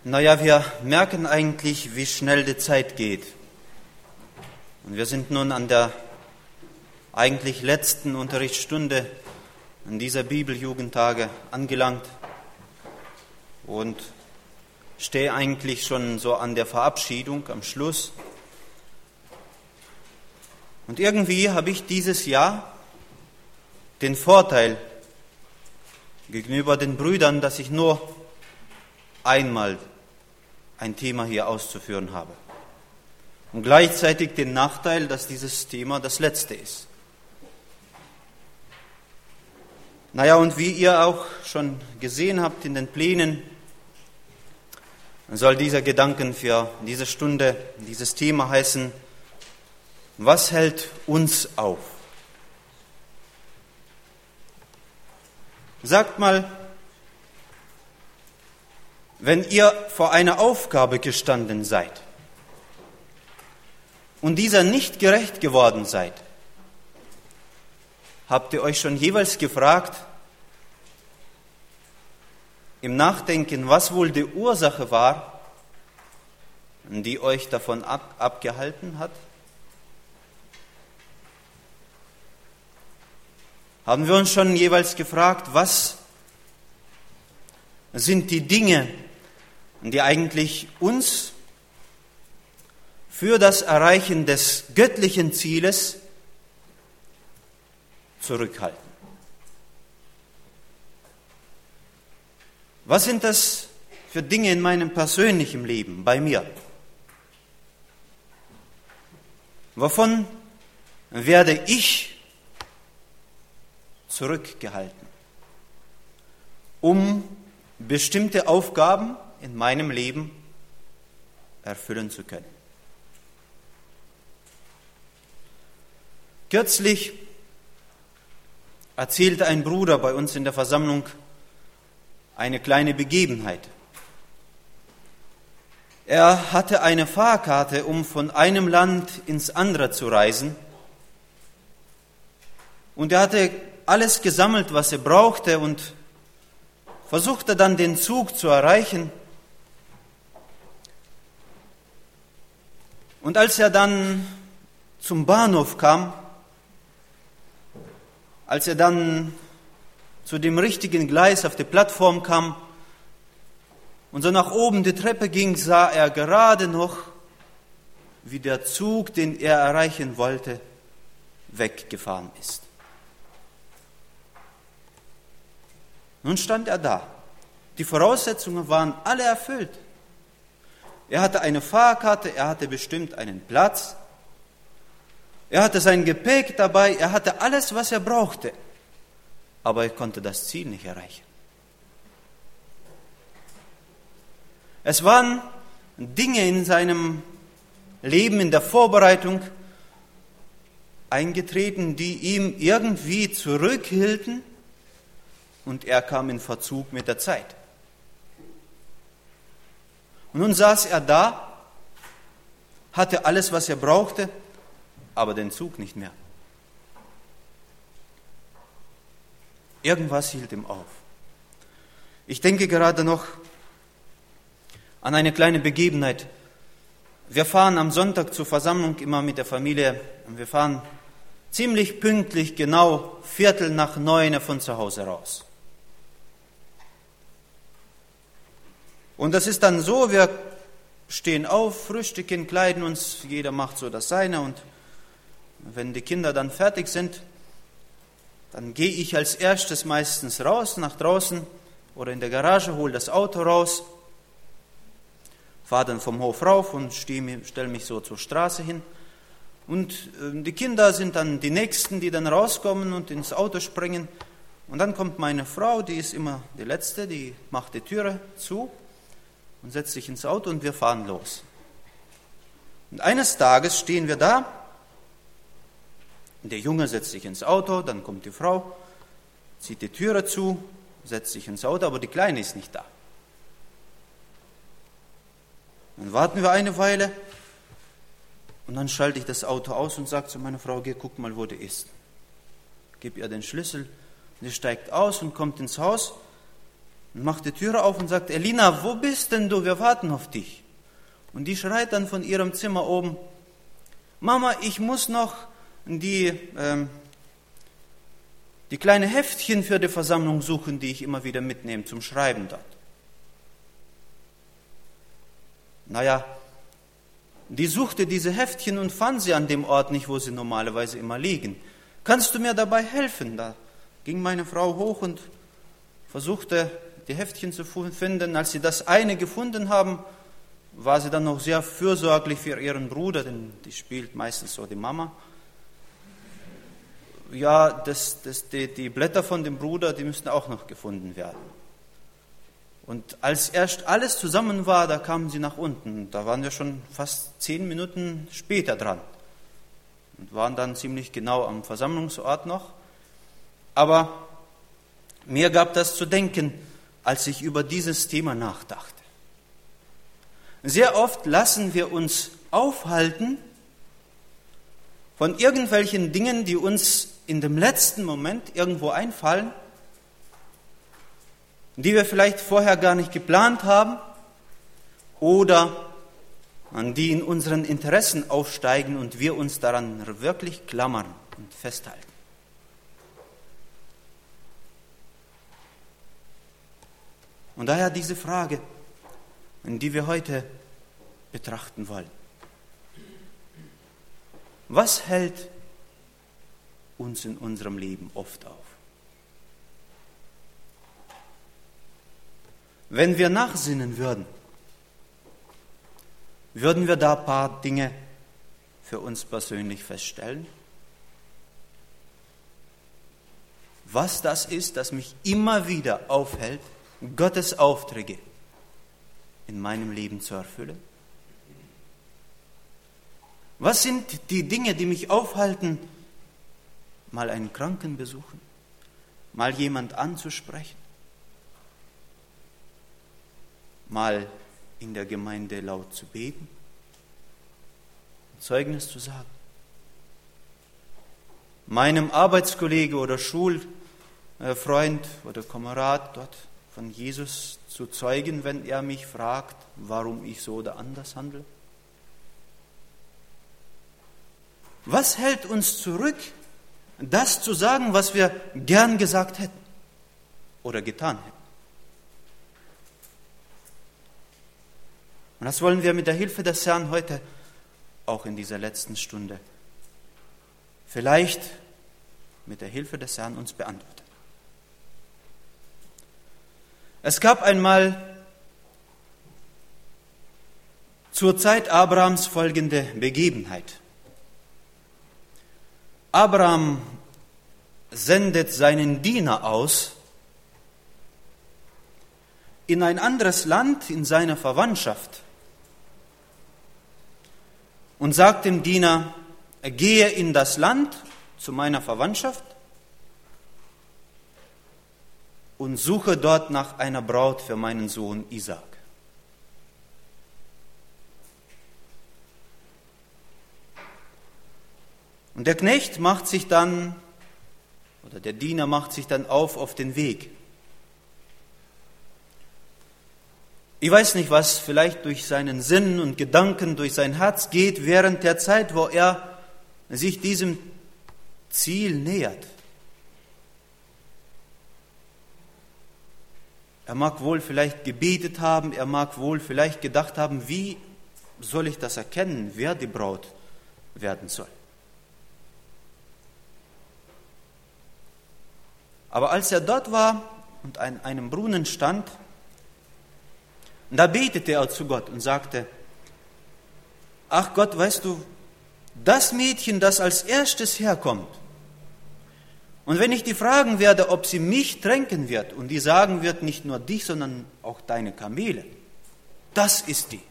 Wir merken eigentlich, wie schnell die Zeit geht. Und wir sind nun an der eigentlich letzten Unterrichtsstunde an dieser Bibeljugendtage angelangt und stehe eigentlich schon so an der Verabschiedung am Schluss. Und irgendwie habe ich dieses Jahr den Vorteil gegenüber den Brüdern, dass ich nur einmal ein Thema hier auszuführen habe. Und gleichzeitig den Nachteil, dass dieses Thema das letzte ist. Und wie ihr auch schon gesehen habt in den Plänen, soll dieser Gedanken für diese Stunde, dieses Thema heißen: Was hält uns auf? Sagt mal, wenn ihr vor einer Aufgabe gestanden seid und dieser nicht gerecht geworden seid, habt ihr euch schon jeweils gefragt, im Nachdenken, was wohl die Ursache war, die euch davon abgehalten hat? Haben wir uns schon jeweils gefragt, was sind die Dinge, die eigentlich uns für das Erreichen des göttlichen Zieles zurückhalten? Was sind das für Dinge in meinem persönlichen Leben, bei mir? Wovon werde ich zurückgehalten, um bestimmte Aufgaben in meinem Leben erfüllen zu können? Kürzlich erzählte ein Bruder bei uns in der Versammlung eine kleine Begebenheit. Er hatte eine Fahrkarte, um von einem Land ins andere zu reisen. Und er hatte alles gesammelt, was er brauchte, und versuchte dann, den Zug zu erreichen. Und als er dann zum Bahnhof kam, als er dann zu dem richtigen Gleis auf die Plattform kam und so nach oben die Treppe ging, sah er gerade noch, wie der Zug, den er erreichen wollte, weggefahren ist. Nun stand er da. Die Voraussetzungen waren alle erfüllt. Er hatte eine Fahrkarte, er hatte bestimmt einen Platz, er hatte sein Gepäck dabei, er hatte alles, was er brauchte. Aber er konnte das Ziel nicht erreichen. Es waren Dinge in seinem Leben, in der Vorbereitung eingetreten, die ihm irgendwie zurückhielten, und er kam in Verzug mit der Zeit. Und nun saß er da, hatte alles, was er brauchte, aber den Zug nicht mehr. Irgendwas hielt ihm auf. Ich denke gerade noch an eine kleine Begebenheit. Wir fahren am Sonntag zur Versammlung immer mit der Familie. Und wir fahren ziemlich pünktlich, genau 8:45 von zu Hause raus. Und das ist dann so, wir stehen auf, frühstücken, kleiden uns, jeder macht so das Seine. Und wenn die Kinder dann fertig sind, dann gehe ich als erstes meistens raus, nach draußen oder in der Garage, hole das Auto raus, fahre dann vom Hof rauf und stelle mich so zur Straße hin. Und die Kinder sind dann die Nächsten, die dann rauskommen und ins Auto springen. Und dann kommt meine Frau, die ist immer die Letzte, die macht die Türe zu und setzt sich ins Auto und wir fahren los. Und eines Tages stehen wir da, der Junge setzt sich ins Auto, dann kommt die Frau, zieht die Türe zu, setzt sich ins Auto, aber die Kleine ist nicht da. Dann warten wir eine Weile und dann schalte ich das Auto aus und sage zu meiner Frau: Geh, guck mal, wo die ist. Gib ihr den Schlüssel, sie steigt aus und kommt ins Haus und macht die Türe auf und sagt, Elina, wo bist denn du? Wir warten auf dich. Und die schreit dann von ihrem Zimmer oben, Mama, ich muss noch die kleine Heftchen für die Versammlung suchen, die ich immer wieder mitnehme zum Schreiben dort. Naja, die suchte diese Heftchen und fand sie an dem Ort nicht, wo sie normalerweise immer liegen. Kannst du mir dabei helfen? Da ging meine Frau hoch und versuchte, die Heftchen zu finden. Als sie das eine gefunden haben, war sie dann noch sehr fürsorglich für ihren Bruder, denn die spielt meistens so die Mama. Ja, die Blätter von dem Bruder, die müssten auch noch gefunden werden. Und als erst alles zusammen war, da kamen sie nach unten. Da waren wir schon fast 10 Minuten später dran und waren dann ziemlich genau am Versammlungsort noch. Aber mir gab das zu denken, als ich über dieses Thema nachdachte. Sehr oft lassen wir uns aufhalten von irgendwelchen Dingen, die uns in dem letzten Moment irgendwo einfallen, die wir vielleicht vorher gar nicht geplant haben oder an die in unseren Interessen aufsteigen und wir uns daran wirklich klammern und festhalten. Und daher diese Frage, die wir heute betrachten wollen. Was hält uns in unserem Leben oft auf? Wenn wir nachsinnen würden, würden wir da ein paar Dinge für uns persönlich feststellen? Was das ist, das mich immer wieder aufhält, Gottes Aufträge in meinem Leben zu erfüllen? Was sind die Dinge, die mich aufhalten, mal einen Kranken besuchen, mal jemand anzusprechen, mal in der Gemeinde laut zu beten, ein Zeugnis zu sagen, meinem Arbeitskollege oder Schulfreund oder Kamerad dort von Jesus zu zeugen, wenn er mich fragt, warum ich so oder anders handle? Was hält uns zurück, das zu sagen, was wir gern gesagt hätten oder getan hätten? Und das wollen wir mit der Hilfe des Herrn heute auch in dieser letzten Stunde vielleicht mit der Hilfe des Herrn uns beantworten. Es gab einmal zur Zeit Abrahams folgende Begebenheit. Abraham sendet seinen Diener aus in ein anderes Land, in seine Verwandtschaft, und sagt dem Diener, gehe in das Land zu meiner Verwandtschaft und suche dort nach einer Braut für meinen Sohn Isaak. Und der Knecht macht sich dann, oder der Diener macht sich dann auf den Weg. Ich weiß nicht, was vielleicht durch seinen Sinn und Gedanken, durch sein Herz geht, während der Zeit, wo er sich diesem Ziel nähert. Er mag wohl vielleicht gebetet haben, er mag wohl vielleicht gedacht haben, wie soll ich das erkennen, wer die Braut werden soll. Aber als er dort war und an einem Brunnen stand, da betete er zu Gott und sagte, ach Gott, weißt du, das Mädchen, das als erstes herkommt, und wenn ich die fragen werde, ob sie mich tränken wird, und die sagen wird, nicht nur dich, sondern auch deine Kamele, das ist die.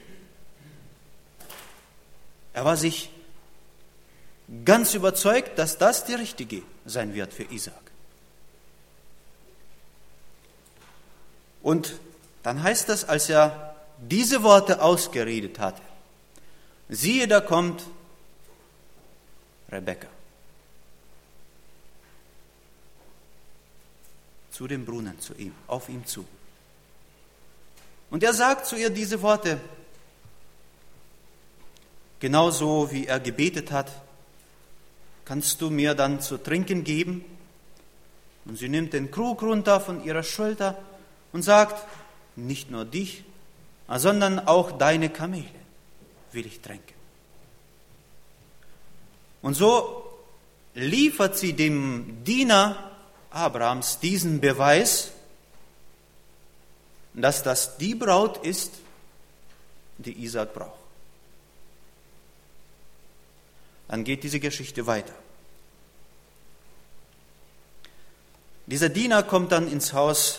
Er war sich ganz überzeugt, dass das die richtige sein wird für Isaak. Und dann heißt das, als er diese Worte ausgeredet hatte, siehe, da kommt Rebekka. zu dem Brunnen, zu ihm, auf ihm zu. Und er sagt zu ihr diese Worte, genauso wie er gebetet hat, kannst du mir dann zu trinken geben? Und sie nimmt den Krug runter von ihrer Schulter und sagt, nicht nur dich, sondern auch deine Kamele will ich tränken. Und so liefert sie dem Diener Abrahams diesen Beweis, dass das die Braut ist, die Isaak braucht. Dann geht diese Geschichte weiter. Dieser Diener kommt dann ins Haus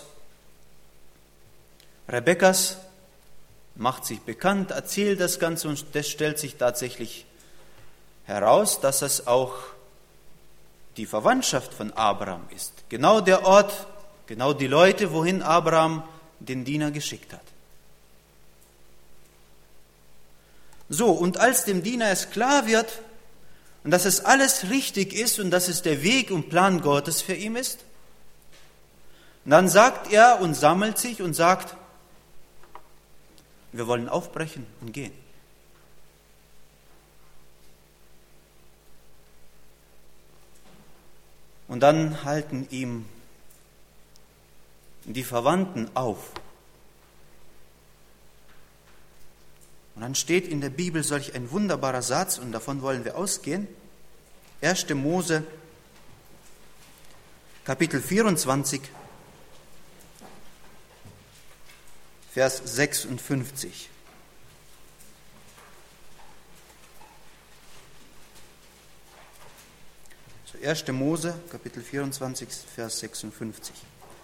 Rebekkas, macht sich bekannt, erzählt das Ganze und das stellt sich tatsächlich heraus, dass es auch die Verwandtschaft von Abraham ist. Genau der Ort, genau die Leute, wohin Abraham den Diener geschickt hat. So, und als dem Diener es klar wird, und dass es alles richtig ist und dass es der Weg und Plan Gottes für ihn ist, dann sagt er und sammelt sich und sagt, wir wollen aufbrechen und gehen. Und dann halten ihm die Verwandten auf. Und dann steht in der Bibel solch ein wunderbarer Satz, und davon wollen wir ausgehen. 1. Mose, Kapitel 24, Vers 56. So, 1. Mose, Kapitel 24, Vers 56.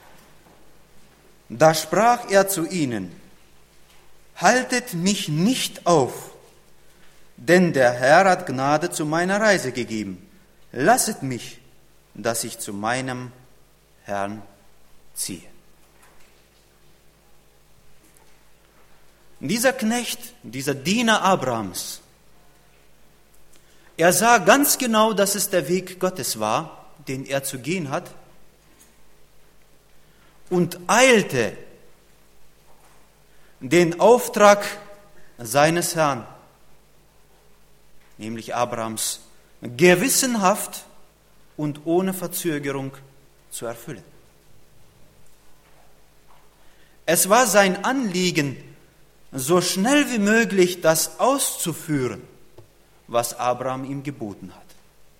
Da sprach er zu ihnen, haltet mich nicht auf, denn der Herr hat Gnade zu meiner Reise gegeben. Lasset mich, dass ich zu meinem Herrn ziehe. Dieser Knecht, dieser Diener Abrahams, er sah ganz genau, dass es der Weg Gottes war, den er zu gehen hat, und eilte den Auftrag seines Herrn, nämlich Abrahams, gewissenhaft und ohne Verzögerung zu erfüllen. Es war sein Anliegen, so schnell wie möglich das auszuführen, was Abraham ihm geboten hat.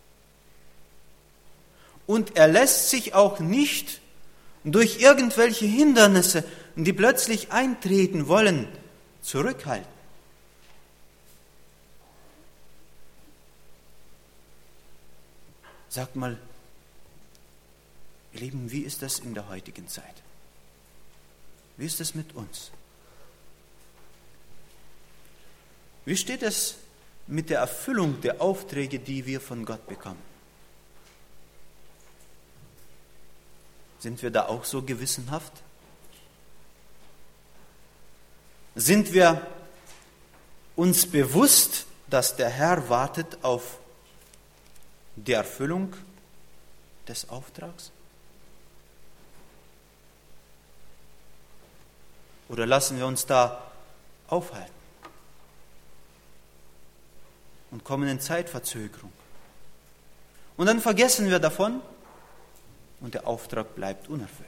Und er lässt sich auch nicht durch irgendwelche Hindernisse, die plötzlich eintreten wollen, zurückhalten. Sagt mal, ihr Lieben, wie ist das in der heutigen Zeit? Wie ist es mit uns? Wie steht es mit der Erfüllung der Aufträge, die wir von Gott bekommen? Sind wir da auch so gewissenhaft? Sind wir uns bewusst, dass der Herr wartet auf die Erfüllung des Auftrags? Oder lassen wir uns da aufhalten und kommen in Zeitverzögerung? Und dann vergessen wir davon und der Auftrag bleibt unerfüllt.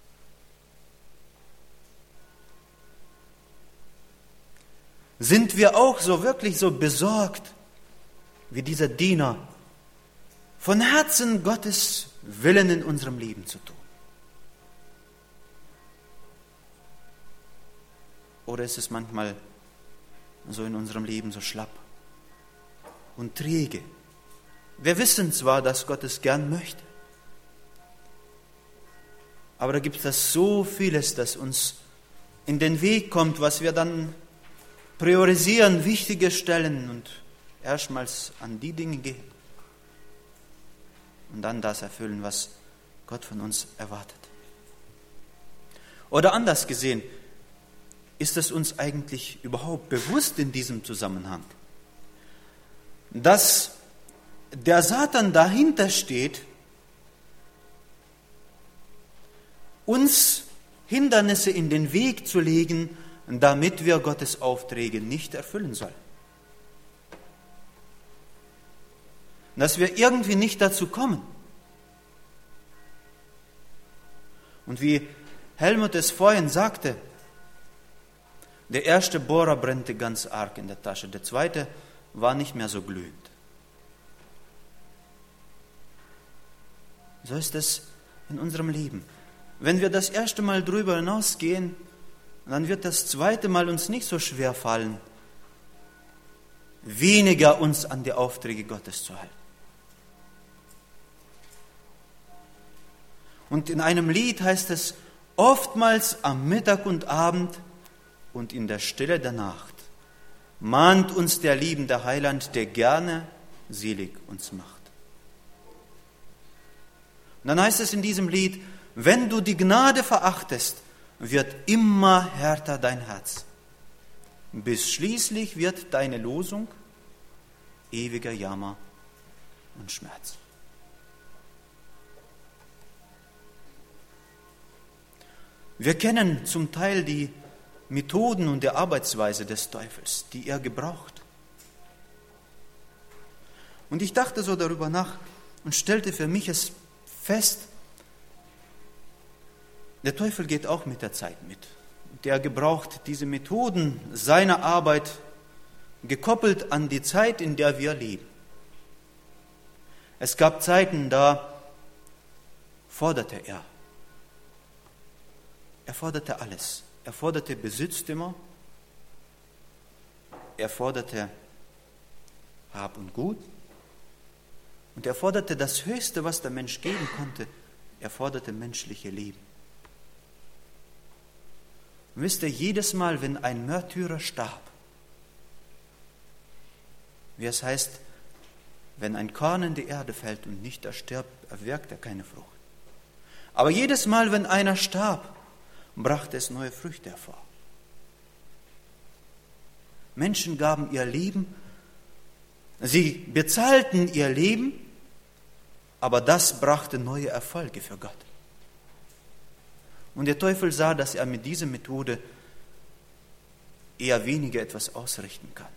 Sind wir auch so wirklich so besorgt wie dieser Diener, von Herzen Gottes Willen in unserem Leben zu tun? Oder ist es manchmal so in unserem Leben so schlapp und träge? Wir wissen zwar, dass Gott es gern möchte, aber da gibt es so vieles, das uns in den Weg kommt, was wir dann priorisieren, wichtige Stellen und erstmals an die Dinge gehen und dann das erfüllen, was Gott von uns erwartet. Oder anders gesehen, ist es uns eigentlich überhaupt bewusst in diesem Zusammenhang, dass der Satan dahinter steht, uns Hindernisse in den Weg zu legen, damit wir Gottes Aufträge nicht erfüllen sollen. Dass wir irgendwie nicht dazu kommen. Und wie Helmut es vorhin sagte, der erste Bohrer brannte ganz arg in der Tasche, der zweite war nicht mehr so glühend. So ist es in unserem Leben. Wenn wir das erste Mal drüber hinausgehen, dann wird das zweite Mal uns nicht so schwer fallen, weniger uns an die Aufträge Gottes zu halten. Und in einem Lied heißt es, oftmals am Mittag und Abend und in der Stille der Nacht mahnt uns der liebende Heiland, der gerne selig uns macht. Und dann heißt es in diesem Lied, wenn du die Gnade verachtest, wird immer härter dein Herz, bis schließlich wird deine Losung ewiger Jammer und Schmerz. Wir kennen zum Teil die Methoden und die Arbeitsweise des Teufels, die er gebraucht. Und ich dachte so darüber nach und stellte für mich es fest, der Teufel geht auch mit der Zeit mit. Der gebraucht diese Methoden seiner Arbeit, gekoppelt an die Zeit, in der wir leben. Es gab Zeiten, da forderte er. Er forderte alles. Er forderte Besitztümer, er forderte Hab und Gut und er forderte das Höchste, was der Mensch geben konnte. Er forderte menschliche Leben. Und wisst ihr, jedes Mal, wenn ein Märtyrer starb, wie es heißt, wenn ein Korn in die Erde fällt und nicht erstirbt, erwirkt er keine Frucht. Aber jedes Mal, wenn einer starb, brachte es neue Früchte hervor. Menschen gaben ihr Leben, sie bezahlten ihr Leben, aber das brachte neue Erfolge für Gott. Und der Teufel sah, dass er mit dieser Methode eher weniger etwas ausrichten kann.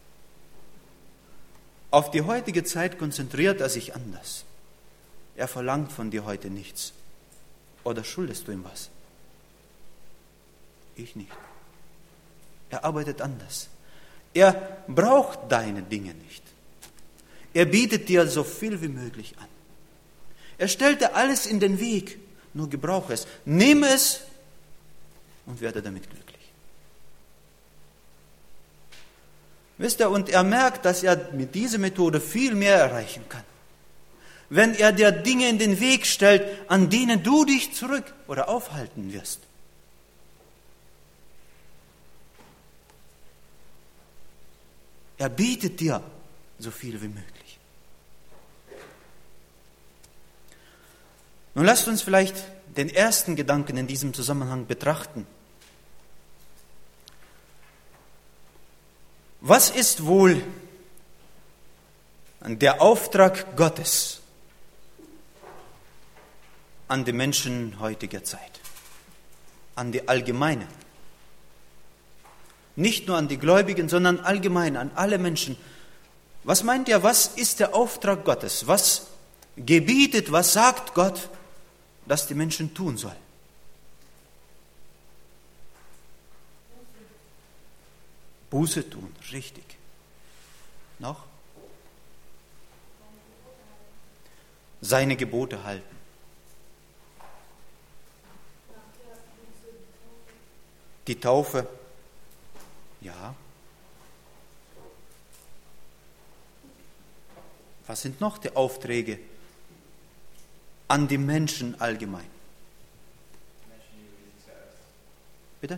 Auf die heutige Zeit konzentriert er sich anders. Er verlangt von dir heute nichts. Oder schuldest du ihm was? Ich nicht. Er arbeitet anders. Er braucht deine Dinge nicht. Er bietet dir so viel wie möglich an. Er stellt dir alles in den Weg, nur gebrauche es. Nehme es und werde damit glücklich. Wisst ihr, und er merkt, dass er mit dieser Methode viel mehr erreichen kann. Wenn er dir Dinge in den Weg stellt, an denen du dich zurück oder aufhalten wirst. Er bietet dir so viel wie möglich. Nun lasst uns vielleicht den ersten Gedanken in diesem Zusammenhang betrachten. Was ist wohl der Auftrag Gottes an die Menschen heutiger Zeit, an die Allgemeine? Nicht nur an die Gläubigen, sondern allgemein an alle Menschen. Was meint ihr, was ist der Auftrag Gottes? Was gebietet, was sagt Gott, dass die Menschen tun sollen? Buße tun, richtig. Noch? Seine Gebote halten. Die Taufe. Ja. Was sind noch die Aufträge an die Menschen allgemein? Bitte?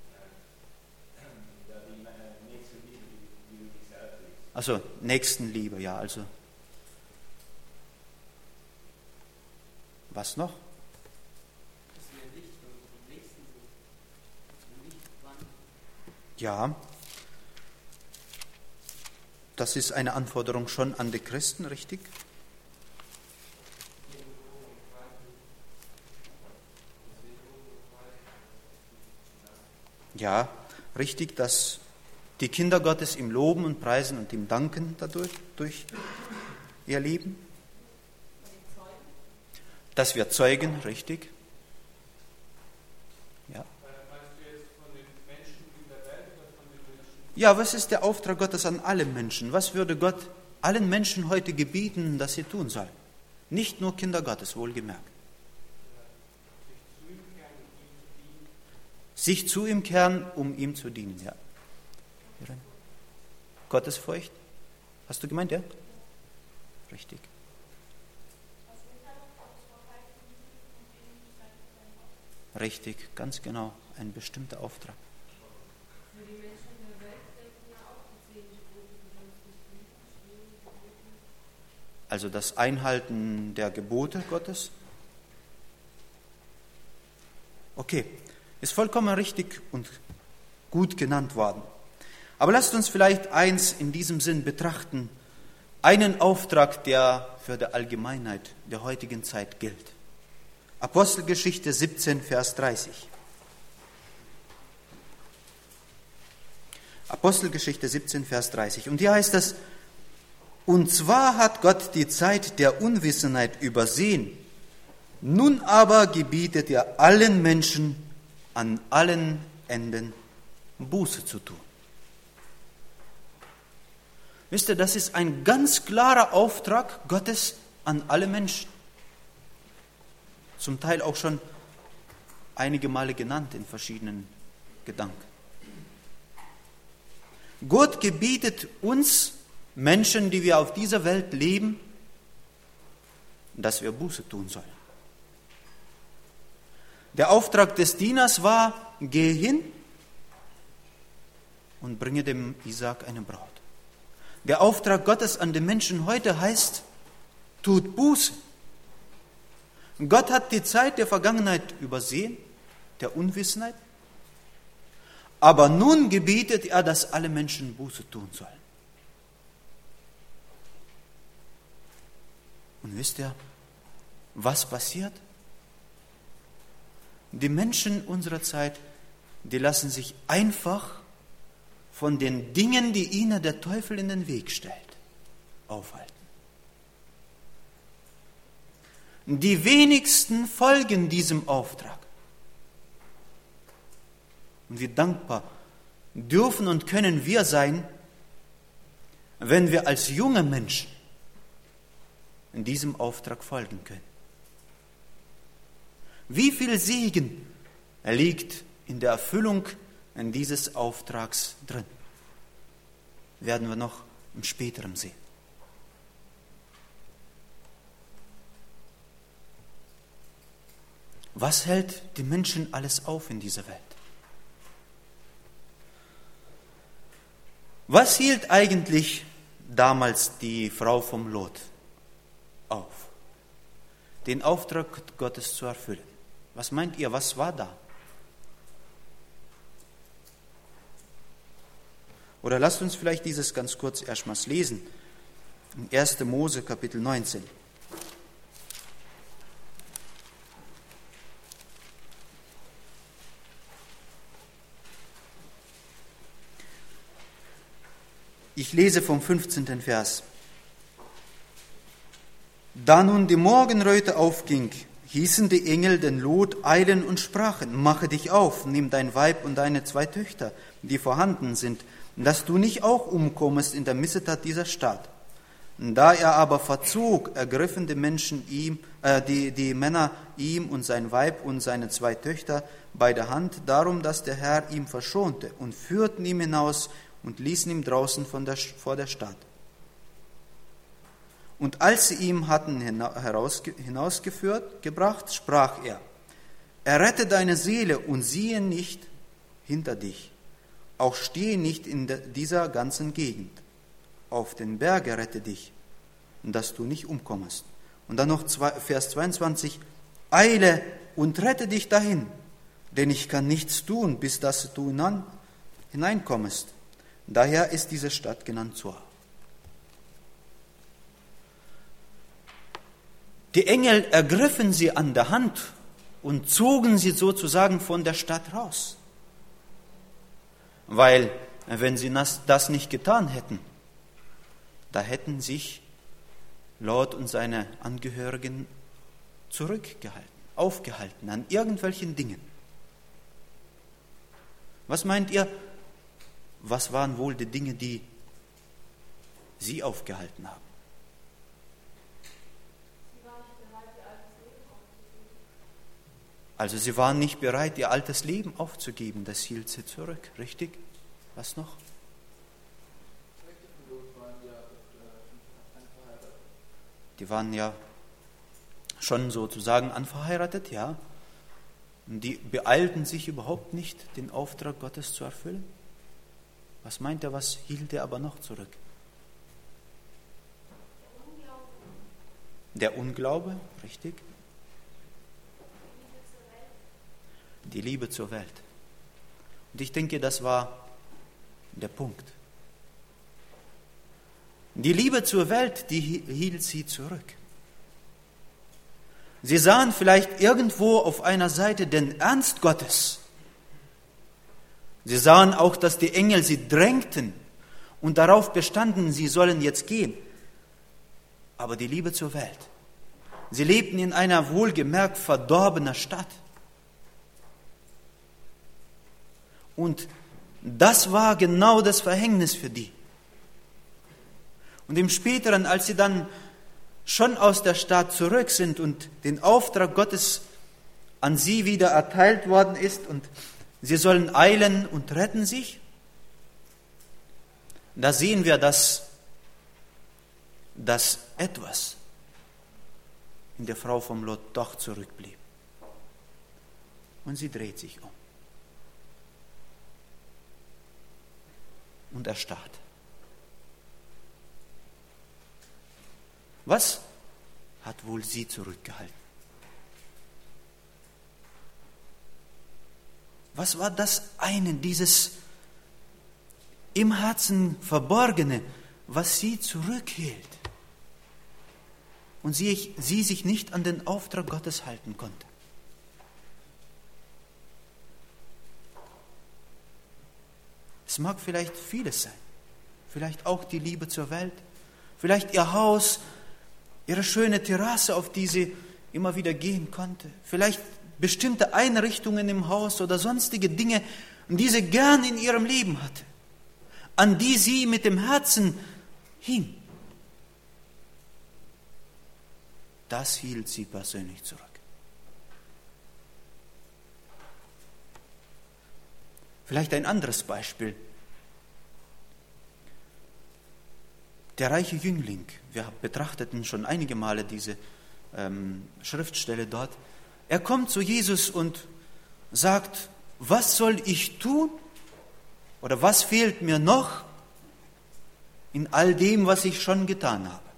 Also Nächstenliebe, ja, also. Was noch? Ja, das ist eine Anforderung schon an die Christen, richtig? Ja, richtig, dass die Kinder Gottes ihm loben und preisen und ihm danken dadurch, durch ihr Leben. Dass wir zeugen, richtig. Ja. Ja, was ist der Auftrag Gottes an alle Menschen? Was würde Gott allen Menschen heute gebieten, dass sie tun sollen? Nicht nur Kinder Gottes, wohlgemerkt. Sich zu ihm kehren, um ihm zu dienen, ja. Gottesfurcht? Hast du gemeint, ja? Richtig. Richtig, ganz genau, ein bestimmter Auftrag. Also das Einhalten der Gebote Gottes? Okay, ist vollkommen richtig und gut genannt worden. Aber lasst uns vielleicht eins in diesem Sinn betrachten, einen Auftrag, der für die Allgemeinheit der heutigen Zeit gilt. Apostelgeschichte 17, Vers 30. Apostelgeschichte 17, Vers 30. Und hier heißt es, und zwar hat Gott die Zeit der Unwissenheit übersehen, nun aber gebietet er allen Menschen an allen Enden Buße zu tun. Wisst ihr, das ist ein ganz klarer Auftrag Gottes an alle Menschen. Zum Teil auch schon einige Male genannt in verschiedenen Gedanken. Gott gebietet uns Menschen, die wir auf dieser Welt leben, dass wir Buße tun sollen. Der Auftrag des Dieners war, geh hin und bringe dem Isaak eine Braut. Der Auftrag Gottes an den Menschen heute heißt, tut Buße. Gott hat die Zeit der Vergangenheit übersehen, der Unwissenheit, aber nun gebietet er, dass alle Menschen Buße tun sollen. Und wisst ihr, was passiert? Die Menschen unserer Zeit, die lassen sich einfach von den Dingen, die ihnen der Teufel in den Weg stellt, aufhalten. Die wenigsten folgen diesem Auftrag. Und wie dankbar dürfen und können wir sein, wenn wir als junge Menschen in diesem Auftrag folgen können. Wie viel Segen liegt in der Erfüllung dieses Auftrags drin? Werden wir noch im Späteren sehen. Was hält die Menschen alles auf in dieser Welt? Was hielt eigentlich damals die Frau vom Lot auf? Den Auftrag Gottes zu erfüllen. Was meint ihr, was war da? Oder lasst uns vielleicht dieses ganz kurz erstmals lesen. In 1. Mose, Kapitel 19. Ich lese vom 15. Vers. Da nun die Morgenröte aufging, hießen die Engel den Lot eilen und sprachen, mache dich auf, nimm dein Weib und deine 2 Töchter, die vorhanden sind, dass du nicht auch umkommest in der Missetat dieser Stadt. Da er aber verzog, ergriffen die Menschen die Männer ihm und sein Weib und seine 2 Töchter bei der Hand, darum, dass der Herr ihm verschonte, und führten ihn hinaus und ließen ihn draußen vor der Stadt. Und als sie ihn hatten hinausgebracht, sprach er, errette deine Seele und siehe nicht hinter dich, auch stehe nicht in dieser ganzen Gegend. Auf den Berg rette dich, dass du nicht umkommst. Und dann noch Vers 22, eile und rette dich dahin, denn ich kann nichts tun, bis dass du hineinkommest. Daher ist diese Stadt genannt Zoar. Die Engel ergriffen sie an der Hand und zogen sie sozusagen von der Stadt raus. weil wenn sie das nicht getan hätten, da hätten sich Lot und seine Angehörigen aufgehalten an irgendwelchen Dingen. Was meint ihr, was waren wohl die Dinge, die sie aufgehalten haben? Also sie waren nicht bereit, ihr altes Leben aufzugeben. Das hielt sie zurück, richtig? Was noch? Die waren ja schon sozusagen anverheiratet, ja. Und die beeilten sich überhaupt nicht, den Auftrag Gottes zu erfüllen. Was meint er, was hielt er aber noch zurück? Der Unglaube, richtig? Die Liebe zur Welt. Und ich denke, das war der Punkt. Die Liebe zur Welt, die hielt sie zurück. Sie sahen vielleicht irgendwo auf einer Seite den Ernst Gottes. Sie sahen auch, dass die Engel sie drängten und darauf bestanden, sie sollen jetzt gehen. Aber die Liebe zur Welt. Sie lebten in einer wohlgemerkt verdorbener Stadt. Und das war genau das Verhängnis für die. Und im Späteren, als sie dann schon aus der Stadt zurück sind und den Auftrag Gottes an sie wieder erteilt worden ist und sie sollen eilen und retten sich, da sehen wir, dass etwas in der Frau vom Lot doch zurückblieb. Und sie dreht sich um und erstarrt. Was hat wohl sie zurückgehalten? Was war das eine, dieses im Herzen Verborgene, was sie zurückhielt und sie sich nicht an den Auftrag Gottes halten konnte? Es mag vielleicht vieles sein, vielleicht auch die Liebe zur Welt, vielleicht ihr Haus, ihre schöne Terrasse, auf die sie immer wieder gehen konnte, vielleicht bestimmte Einrichtungen im Haus oder sonstige Dinge, die sie gern in ihrem Leben hatte, an die sie mit dem Herzen hing. Das hielt sie persönlich zurück. Vielleicht ein anderes Beispiel. Der reiche Jüngling, wir betrachteten schon einige Male diese Schriftstelle dort. Er kommt zu Jesus und sagt, was soll ich tun oder was fehlt mir noch in all dem, was ich schon getan habe?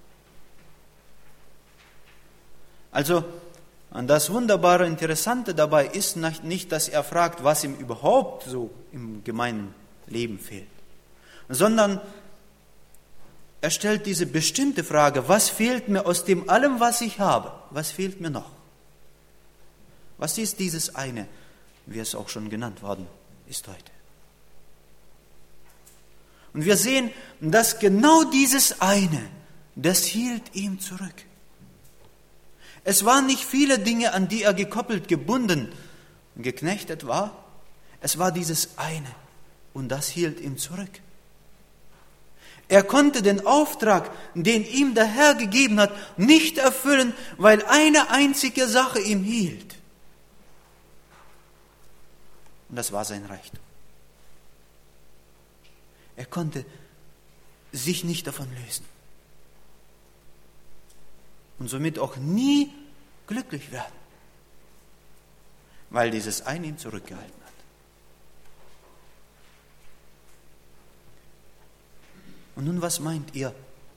Also, das Wunderbare, Interessante dabei ist nicht, dass er fragt, was ihm überhaupt so im gemeinen Leben fehlt, sondern er stellt diese bestimmte Frage, was fehlt mir aus dem allem, was ich habe? Was fehlt mir noch? Was ist dieses eine, wie es auch schon genannt worden ist heute? Und wir sehen, dass genau dieses eine, das hielt ihn zurück. Es waren nicht viele Dinge, an die er gekoppelt, gebunden, geknechtet war. Es war dieses eine und das hielt ihn zurück. Er konnte den Auftrag, den ihm der Herr gegeben hat, nicht erfüllen, weil eine einzige Sache ihm hielt. Und das war sein Reichtum. Er konnte sich nicht davon lösen. Und somit auch nie glücklich werden, weil dieses eine ihn zurückgehalten hat. Und nun, was meint ihr,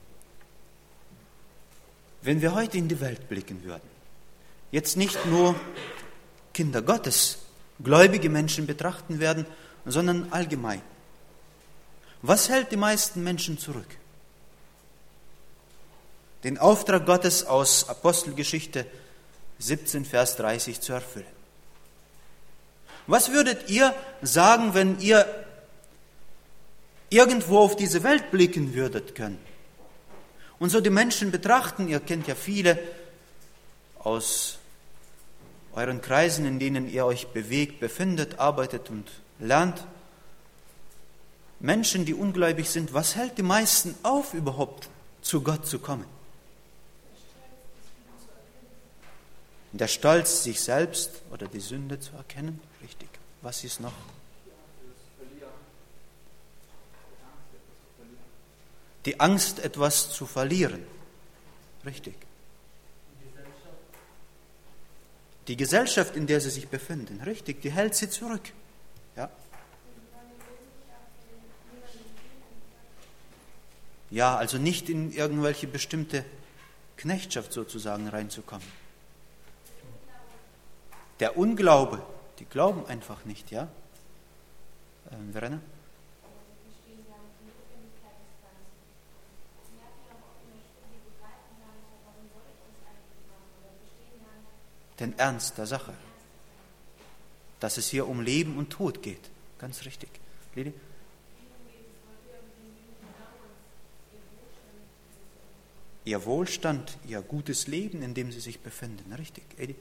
wenn wir heute in die Welt blicken würden? Jetzt nicht nur Kinder Gottes, gläubige Menschen betrachten werden, sondern allgemein. Was hält die meisten Menschen zurück? Den Auftrag Gottes aus Apostelgeschichte 17, Vers 30 zu erfüllen. Was würdet ihr sagen, wenn ihr irgendwo auf diese Welt blicken würdet können und so die Menschen betrachten, ihr kennt ja viele aus euren Kreisen, in denen ihr euch bewegt, befindet, arbeitet und lernt, Menschen, die ungläubig sind, was hält die meisten auf, überhaupt zu Gott zu kommen? Der Stolz, sich selbst oder die Sünde zu erkennen, richtig. Was ist noch? Die Angst, etwas zu verlieren, richtig. Die Gesellschaft, in der sie sich befinden, richtig, die hält sie zurück. Ja. Ja, also nicht in irgendwelche bestimmte Knechtschaft sozusagen reinzukommen. Der Unglaube, die glauben einfach nicht, ja? Verena? Den Ernst der Sache. Dass es hier um Leben und Tod geht. Ganz richtig. Lili? Ihr Wohlstand, ihr gutes Leben, in dem sie sich befinden. Richtig. Edi?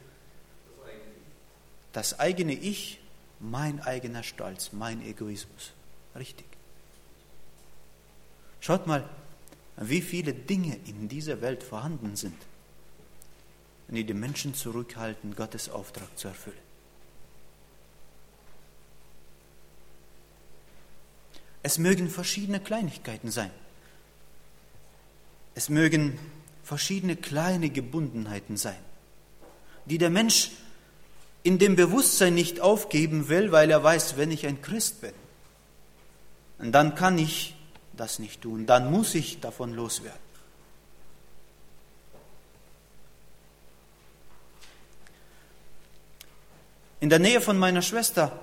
Das eigene Ich, mein eigener Stolz, mein Egoismus. Richtig. Schaut mal, wie viele Dinge in dieser Welt vorhanden sind, die die Menschen zurückhalten, Gottes Auftrag zu erfüllen. Es mögen verschiedene Kleinigkeiten sein. Es mögen verschiedene kleine Gebundenheiten sein, die der Mensch in dem Bewusstsein nicht aufgeben will, weil er weiß, wenn ich ein Christ bin, dann kann ich das nicht tun, dann muss ich davon loswerden. In der Nähe von meiner Schwester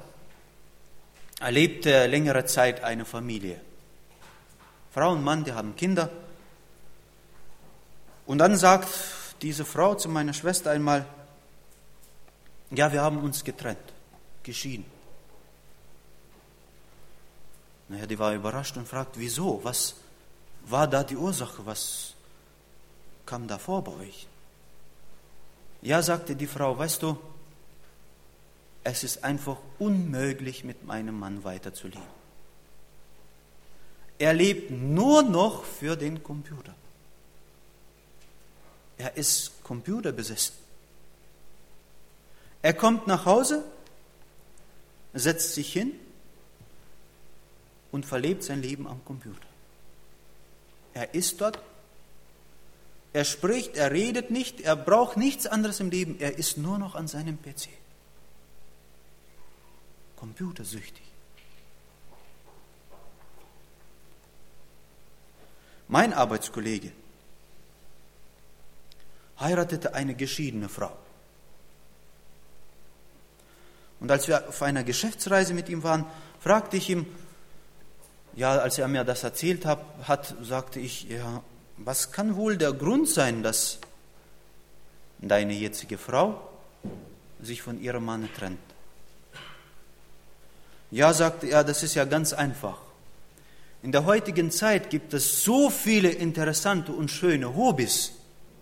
lebte längere Zeit eine Familie. Frau und Mann, die haben Kinder. Und dann sagt diese Frau zu meiner Schwester einmal, ja, wir haben uns getrennt, geschieden. Naja, die war überrascht und fragt, wieso? Was war da die Ursache? Was kam da vor bei euch? Ja, sagte die Frau, weißt du, es ist einfach unmöglich, mit meinem Mann weiterzuleben. Er lebt nur noch für den Computer. Er ist computerbesessen. Er kommt nach Hause, setzt sich hin und verlebt sein Leben am Computer. Er ist dort, er spricht, er redet nicht, er braucht nichts anderes im Leben, er ist nur noch an seinem PC. Computersüchtig. Mein Arbeitskollege heiratete eine geschiedene Frau. Und als wir auf einer Geschäftsreise mit ihm waren, fragte ich ihn, ja, als er mir das erzählt hat, sagte ich, ja, was kann wohl der Grund sein, dass deine jetzige Frau sich von ihrem Mann trennt? Ja, sagte er, das ist ja ganz einfach. In der heutigen Zeit gibt es so viele interessante und schöne Hobbys,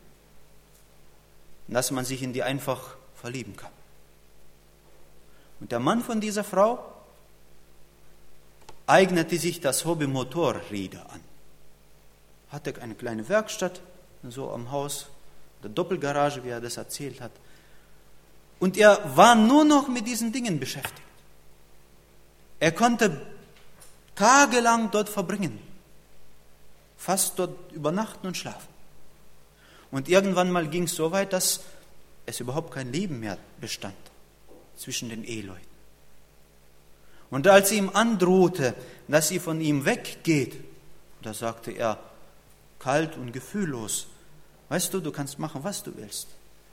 dass man sich in die einfach verlieben kann. Und der Mann von dieser Frau eignete sich das Hobby Motorräder an. Hatte eine kleine Werkstatt, so am Haus, der Doppelgarage, wie er das erzählt hat. Und er war nur noch mit diesen Dingen beschäftigt. Er konnte tagelang dort verbringen, fast dort übernachten und schlafen. Und irgendwann mal ging es so weit, dass es überhaupt kein Leben mehr bestand zwischen den Eheleuten. Und als sie ihm androhte, dass sie von ihm weggeht, da sagte er, kalt und gefühllos, weißt du, du kannst machen, was du willst.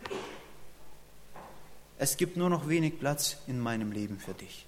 Es gibt nur noch wenig Platz in meinem Leben für dich.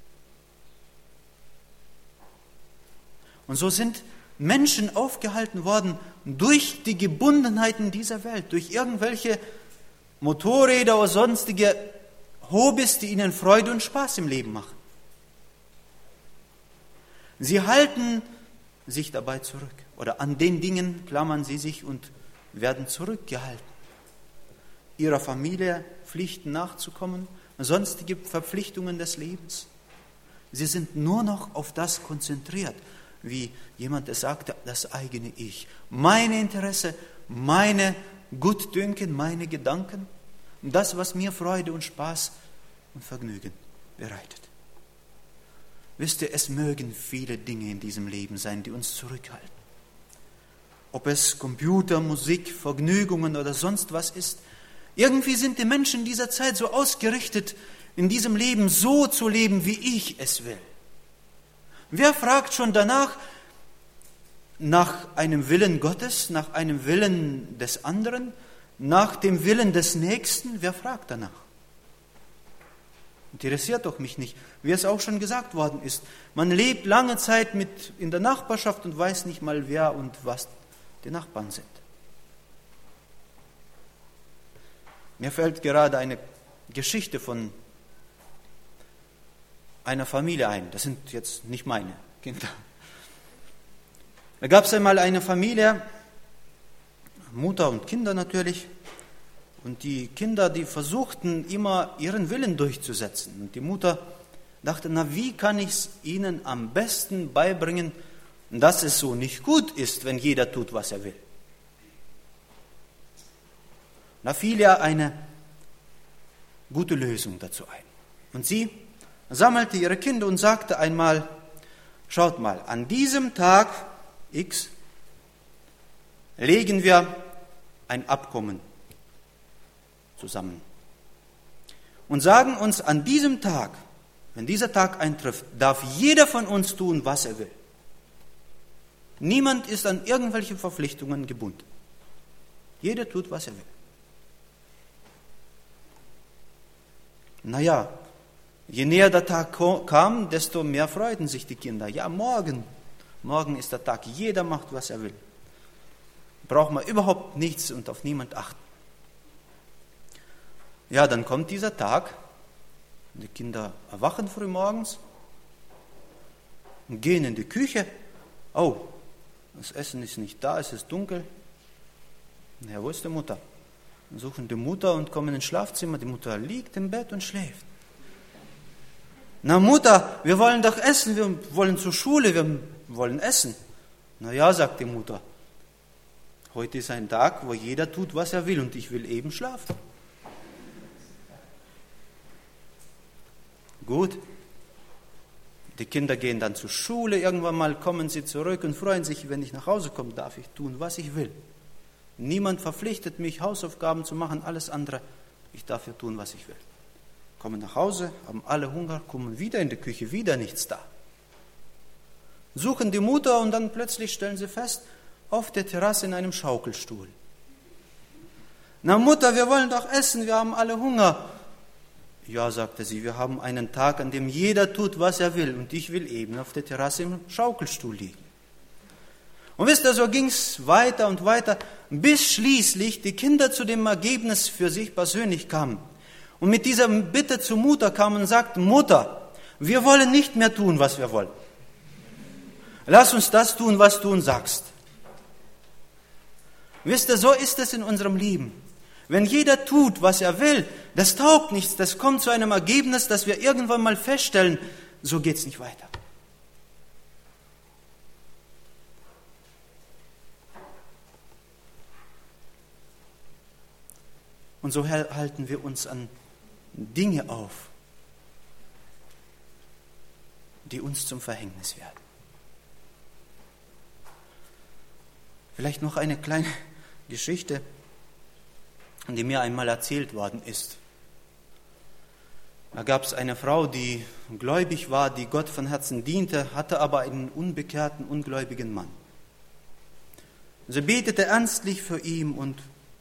Und so sind Menschen aufgehalten worden durch die Gebundenheiten dieser Welt, durch irgendwelche Motorräder oder sonstige Hobbys, die ihnen Freude und Spaß im Leben machen. Sie halten sich dabei zurück. Oder an den Dingen klammern sie sich und werden zurückgehalten, ihrer Familie Pflichten nachzukommen, sonstige Verpflichtungen des Lebens. Sie sind nur noch auf das konzentriert, wie jemand es sagte, das eigene Ich. Meine Interesse, meine Gutdünken, meine Gedanken, das, was mir Freude und Spaß und Vergnügen bereitet. Wisst ihr, es mögen viele Dinge in diesem Leben sein, die uns zurückhalten. Ob es Computer, Musik, Vergnügungen oder sonst was ist. Irgendwie sind die Menschen dieser Zeit so ausgerichtet, in diesem Leben so zu leben, wie ich es will. Wer fragt schon danach nach einem Willen Gottes, nach einem Willen des anderen, nach dem Willen des Nächsten? Wer fragt danach? Interessiert doch mich nicht, wie es auch schon gesagt worden ist. Man lebt lange Zeit in der Nachbarschaft und weiß nicht mal, wer und was die Nachbarn sind. Mir fällt gerade eine Geschichte von einer Familie ein. Das sind jetzt nicht meine Kinder. Da gab es einmal eine Familie, Mutter und Kinder natürlich. Und die Kinder, die versuchten immer ihren Willen durchzusetzen. Und die Mutter dachte, wie kann ich es ihnen am besten beibringen, dass es so nicht gut ist, wenn jeder tut, was er will. Da fiel ja eine gute Lösung dazu ein. Und sie sammelte ihre Kinder und sagte einmal, schaut mal, an diesem Tag X legen wir ein Abkommen zusammen und sagen uns, an diesem Tag, wenn dieser Tag eintrifft, darf jeder von uns tun, was er will. Niemand ist an irgendwelche Verpflichtungen gebunden. Jeder tut, was er will. Je näher der Tag kam, desto mehr freuten sich die Kinder. Ja, morgen ist der Tag, jeder macht, was er will. Braucht man überhaupt nichts und auf niemand achten. Ja, dann kommt dieser Tag, die Kinder erwachen früh morgens und gehen in die Küche. Oh, das Essen ist nicht da, es ist dunkel. Ja, wo ist die Mutter? Dann suchen die Mutter und kommen ins Schlafzimmer. Die Mutter liegt im Bett und schläft. Mutter, wir wollen doch essen, wir wollen zur Schule, wir wollen essen. Ja, sagt die Mutter, heute ist ein Tag, wo jeder tut, was er will und ich will eben schlafen. Gut, die Kinder gehen dann zur Schule, irgendwann mal kommen sie zurück und freuen sich, wenn ich nach Hause komme, darf ich tun, was ich will. Niemand verpflichtet mich, Hausaufgaben zu machen, alles andere, ich darf ja tun, was ich will. Kommen nach Hause, haben alle Hunger, kommen wieder in die Küche, wieder nichts da. Suchen die Mutter und dann plötzlich stellen sie fest, auf der Terrasse in einem Schaukelstuhl. Mutter, wir wollen doch essen, wir haben alle Hunger. Ja, sagte sie, wir haben einen Tag, an dem jeder tut, was er will. Und ich will eben auf der Terrasse im Schaukelstuhl liegen. Und wisst ihr, so ging es weiter und weiter, bis schließlich die Kinder zu dem Ergebnis für sich persönlich kamen. Und mit dieser Bitte zur Mutter kamen und sagten, Mutter, wir wollen nicht mehr tun, was wir wollen. Lass uns das tun, was du uns sagst. Wisst ihr, so ist es in unserem Leben. Wenn jeder tut, was er will, das taugt nichts, das kommt zu einem Ergebnis, dass wir irgendwann mal feststellen, so geht es nicht weiter. Und so halten wir uns an Dinge auf, die uns zum Verhängnis werden. Vielleicht noch eine kleine Geschichte, die mir einmal erzählt worden ist. Da gab es eine Frau, die gläubig war, die Gott von Herzen diente, hatte aber einen unbekehrten, ungläubigen Mann. Sie betete ernstlich für ihn und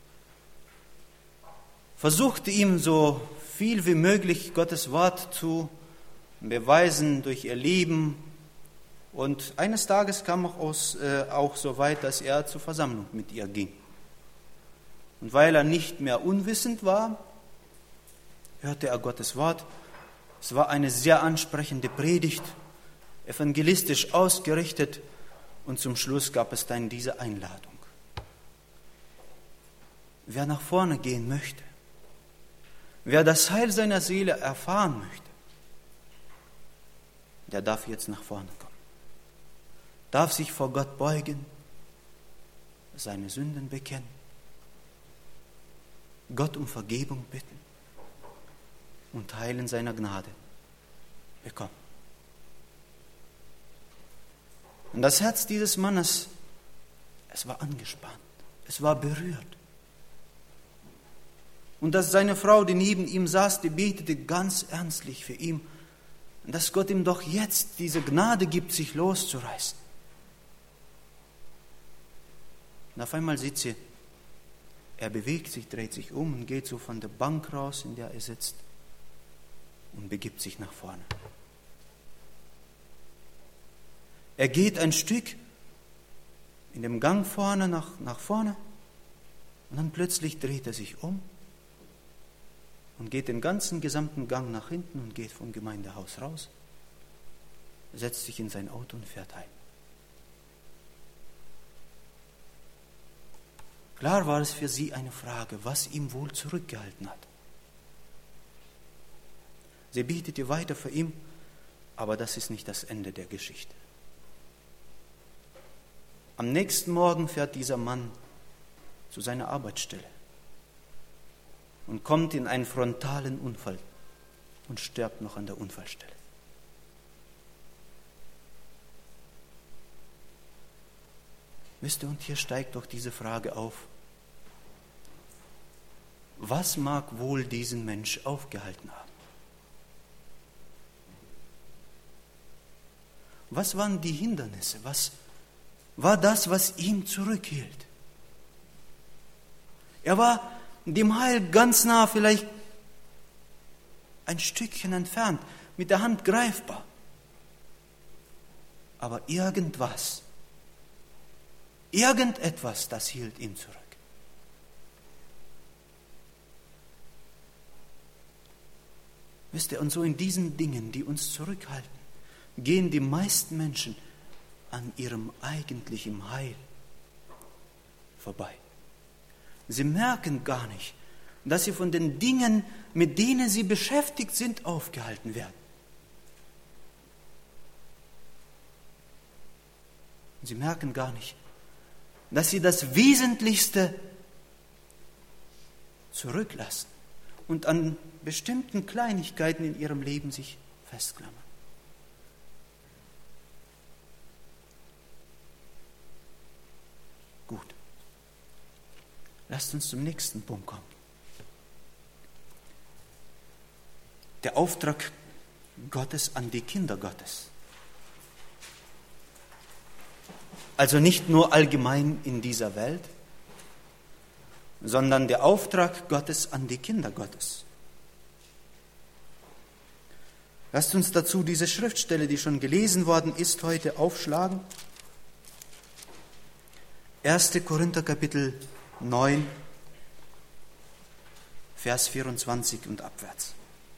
versuchte ihm so viel wie möglich Gottes Wort zu beweisen durch ihr Leben. Und eines Tages kam auch so weit, dass er zur Versammlung mit ihr ging. Und weil er nicht mehr unwissend war, hörte er Gottes Wort. Es war eine sehr ansprechende Predigt, evangelistisch ausgerichtet. Und zum Schluss gab es dann diese Einladung. Wer nach vorne gehen möchte, wer das Heil seiner Seele erfahren möchte, der darf jetzt nach vorne kommen. Darf sich vor Gott beugen, seine Sünden bekennen, Gott um Vergebung bitten und Heil in seiner Gnade bekommen. Und das Herz dieses Mannes, es war angespannt, es war berührt. Und dass seine Frau, die neben ihm saß, die betete ganz ernstlich für ihn, dass Gott ihm doch jetzt diese Gnade gibt, sich loszureißen. Und auf einmal sieht sie, er bewegt sich, dreht sich um und geht so von der Bank raus, in der er sitzt, und begibt sich nach vorne. Er geht ein Stück in dem Gang vorne nach vorne und dann plötzlich dreht er sich um und geht den ganzen gesamten Gang nach hinten und geht vom Gemeindehaus raus, setzt sich in sein Auto und fährt heim. Klar war es für sie eine Frage, was ihm wohl zurückgehalten hat. Sie betete weiter für ihn, aber das ist nicht das Ende der Geschichte. Am nächsten Morgen fährt dieser Mann zu seiner Arbeitsstelle und kommt in einen frontalen Unfall und stirbt noch an der Unfallstelle. Wisst ihr, und hier steigt doch diese Frage auf: Was mag wohl diesen Mensch aufgehalten haben? Was waren die Hindernisse? Was war das, was ihn zurückhielt? Er war dem Heil ganz nah, vielleicht ein Stückchen entfernt, mit der Hand greifbar. Aber irgendetwas, das hielt ihn zurück. Wisst ihr, und so in diesen Dingen, die uns zurückhalten, gehen die meisten Menschen an ihrem eigentlichen Heil vorbei. Sie merken gar nicht, dass sie von den Dingen, mit denen sie beschäftigt sind, aufgehalten werden. Sie merken gar nicht, dass sie das Wesentlichste zurücklassen und an bestimmten Kleinigkeiten in ihrem Leben sich festklammern. Gut. Lasst uns zum nächsten Punkt kommen. Der Auftrag Gottes an die Kinder Gottes. Also nicht nur allgemein in dieser Welt, sondern der Auftrag Gottes an die Kinder Gottes. Lasst uns dazu diese Schriftstelle, die schon gelesen worden ist, heute aufschlagen. 1. Korinther Kapitel 9, Vers 24 und abwärts.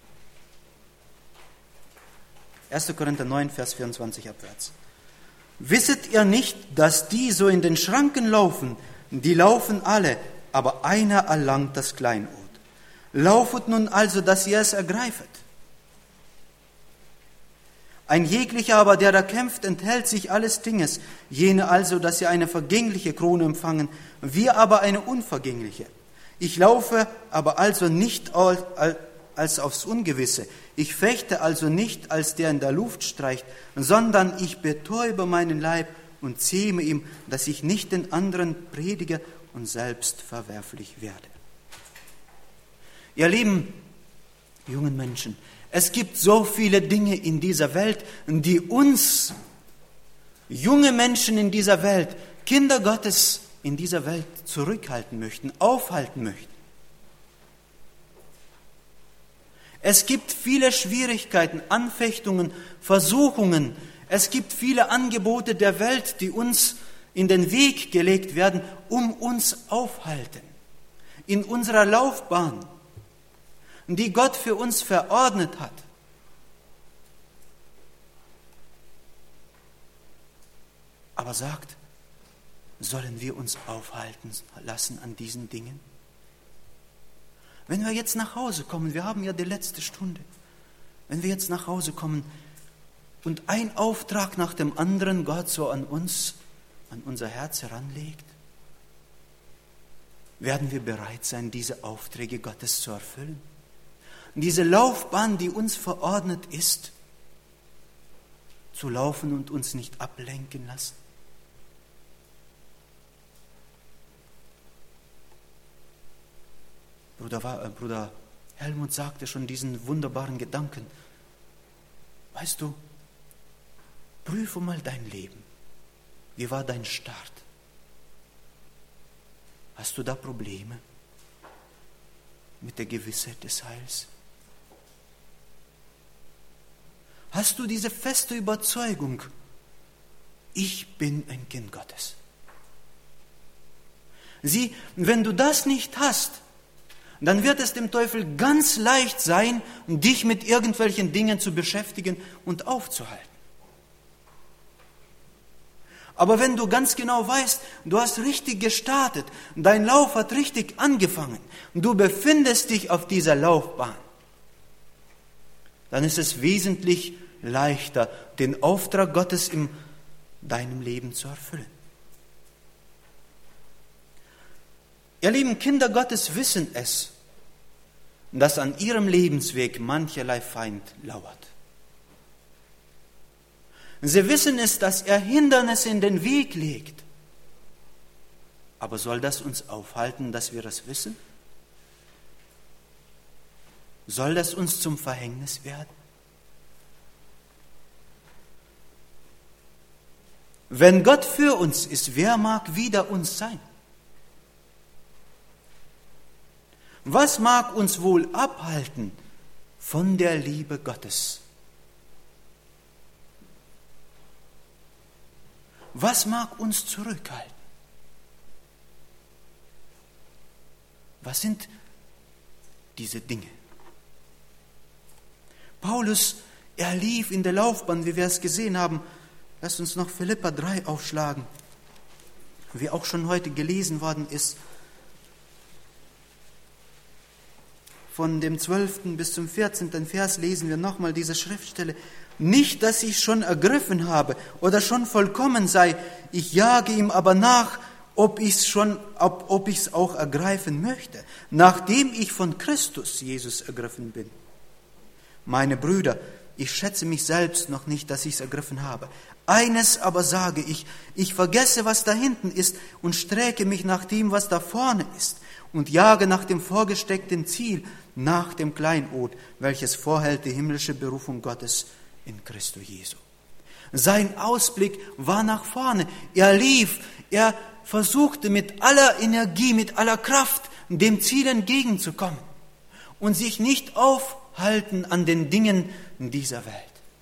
1. Korinther 9, Vers 24 abwärts. Wisset ihr nicht, dass die so in den Schranken laufen, die laufen alle, aber einer erlangt das Kleinod. Laufet nun also, dass ihr es ergreifet. Ein jeglicher aber, der da kämpft, enthält sich alles Dinges, jene also, dass sie eine vergängliche Krone empfangen, wir aber eine unvergängliche. Ich laufe aber also nicht als aufs Ungewisse. Ich fechte also nicht als der in der Luft streicht, sondern ich betäube meinen Leib und zähme ihm, dass ich nicht den anderen predige und selbst verwerflich werde. Ihr lieben jungen Menschen, es gibt so viele Dinge in dieser Welt, die uns, junge Menschen in dieser Welt, Kinder Gottes in dieser Welt zurückhalten möchten, aufhalten möchten. Es gibt viele Schwierigkeiten, Anfechtungen, Versuchungen. Es gibt viele Angebote der Welt, die uns in den Weg gelegt werden, um uns aufhalten. In unserer Laufbahn, die Gott für uns verordnet hat. Aber aber sagt, sollen wir uns aufhalten lassen an diesen Dingen? Wenn wir jetzt nach Hause kommen, wir haben ja die letzte Stunde, wenn wir jetzt nach Hause kommen und ein Auftrag nach dem anderen Gott so an uns, an unser Herz heranlegt, werden wir bereit sein, diese Aufträge Gottes zu erfüllen? Diese Laufbahn, die uns verordnet ist, zu laufen und uns nicht ablenken lassen? Bruder Helmut sagte schon diesen wunderbaren Gedanken. Weißt du, prüfe mal dein Leben. Wie war dein Start? Hast du da Probleme mit der Gewissheit des Heils? Hast du diese feste Überzeugung, ich bin ein Kind Gottes? Sieh, wenn du das nicht hast, dann wird es dem Teufel ganz leicht sein, dich mit irgendwelchen Dingen zu beschäftigen und aufzuhalten. Aber wenn du ganz genau weißt, du hast richtig gestartet, dein Lauf hat richtig angefangen, du befindest dich auf dieser Laufbahn, dann ist es wesentlich leichter, den Auftrag Gottes in deinem Leben zu erfüllen. Ihr lieben Kinder Gottes wissen es, dass an ihrem Lebensweg mancherlei Feind lauert. Sie wissen es, dass er Hindernisse in den Weg legt. Aber soll das uns aufhalten, dass wir das wissen? Soll das uns zum Verhängnis werden? Wenn Gott für uns ist, wer mag wider uns sein? Was mag uns wohl abhalten von der Liebe Gottes? Was mag uns zurückhalten? Was sind diese Dinge? Paulus, er lief in der Laufbahn, wie wir es gesehen haben. Lasst uns noch Philipper 3 aufschlagen, wie auch schon heute gelesen worden ist. Von dem 12. bis zum 14. Vers lesen wir nochmal diese Schriftstelle. Nicht, dass ich schon ergriffen habe oder schon vollkommen sei, ich jage ihm aber nach, ob ich es auch ergreifen möchte, nachdem ich von Christus Jesus ergriffen bin. Meine Brüder, ich schätze mich selbst noch nicht, dass ich es ergriffen habe. Eines aber sage ich, ich vergesse, was da hinten ist und strecke mich nach dem, was da vorne ist und jage nach dem vorgesteckten Ziel, nach dem Kleinod, welches vorhält die himmlische Berufung Gottes in Christo Jesu. Sein Ausblick war nach vorne. Er lief, er versuchte mit aller Energie, mit aller Kraft dem Ziel entgegenzukommen und sich nicht aufhalten an den Dingen dieser Welt.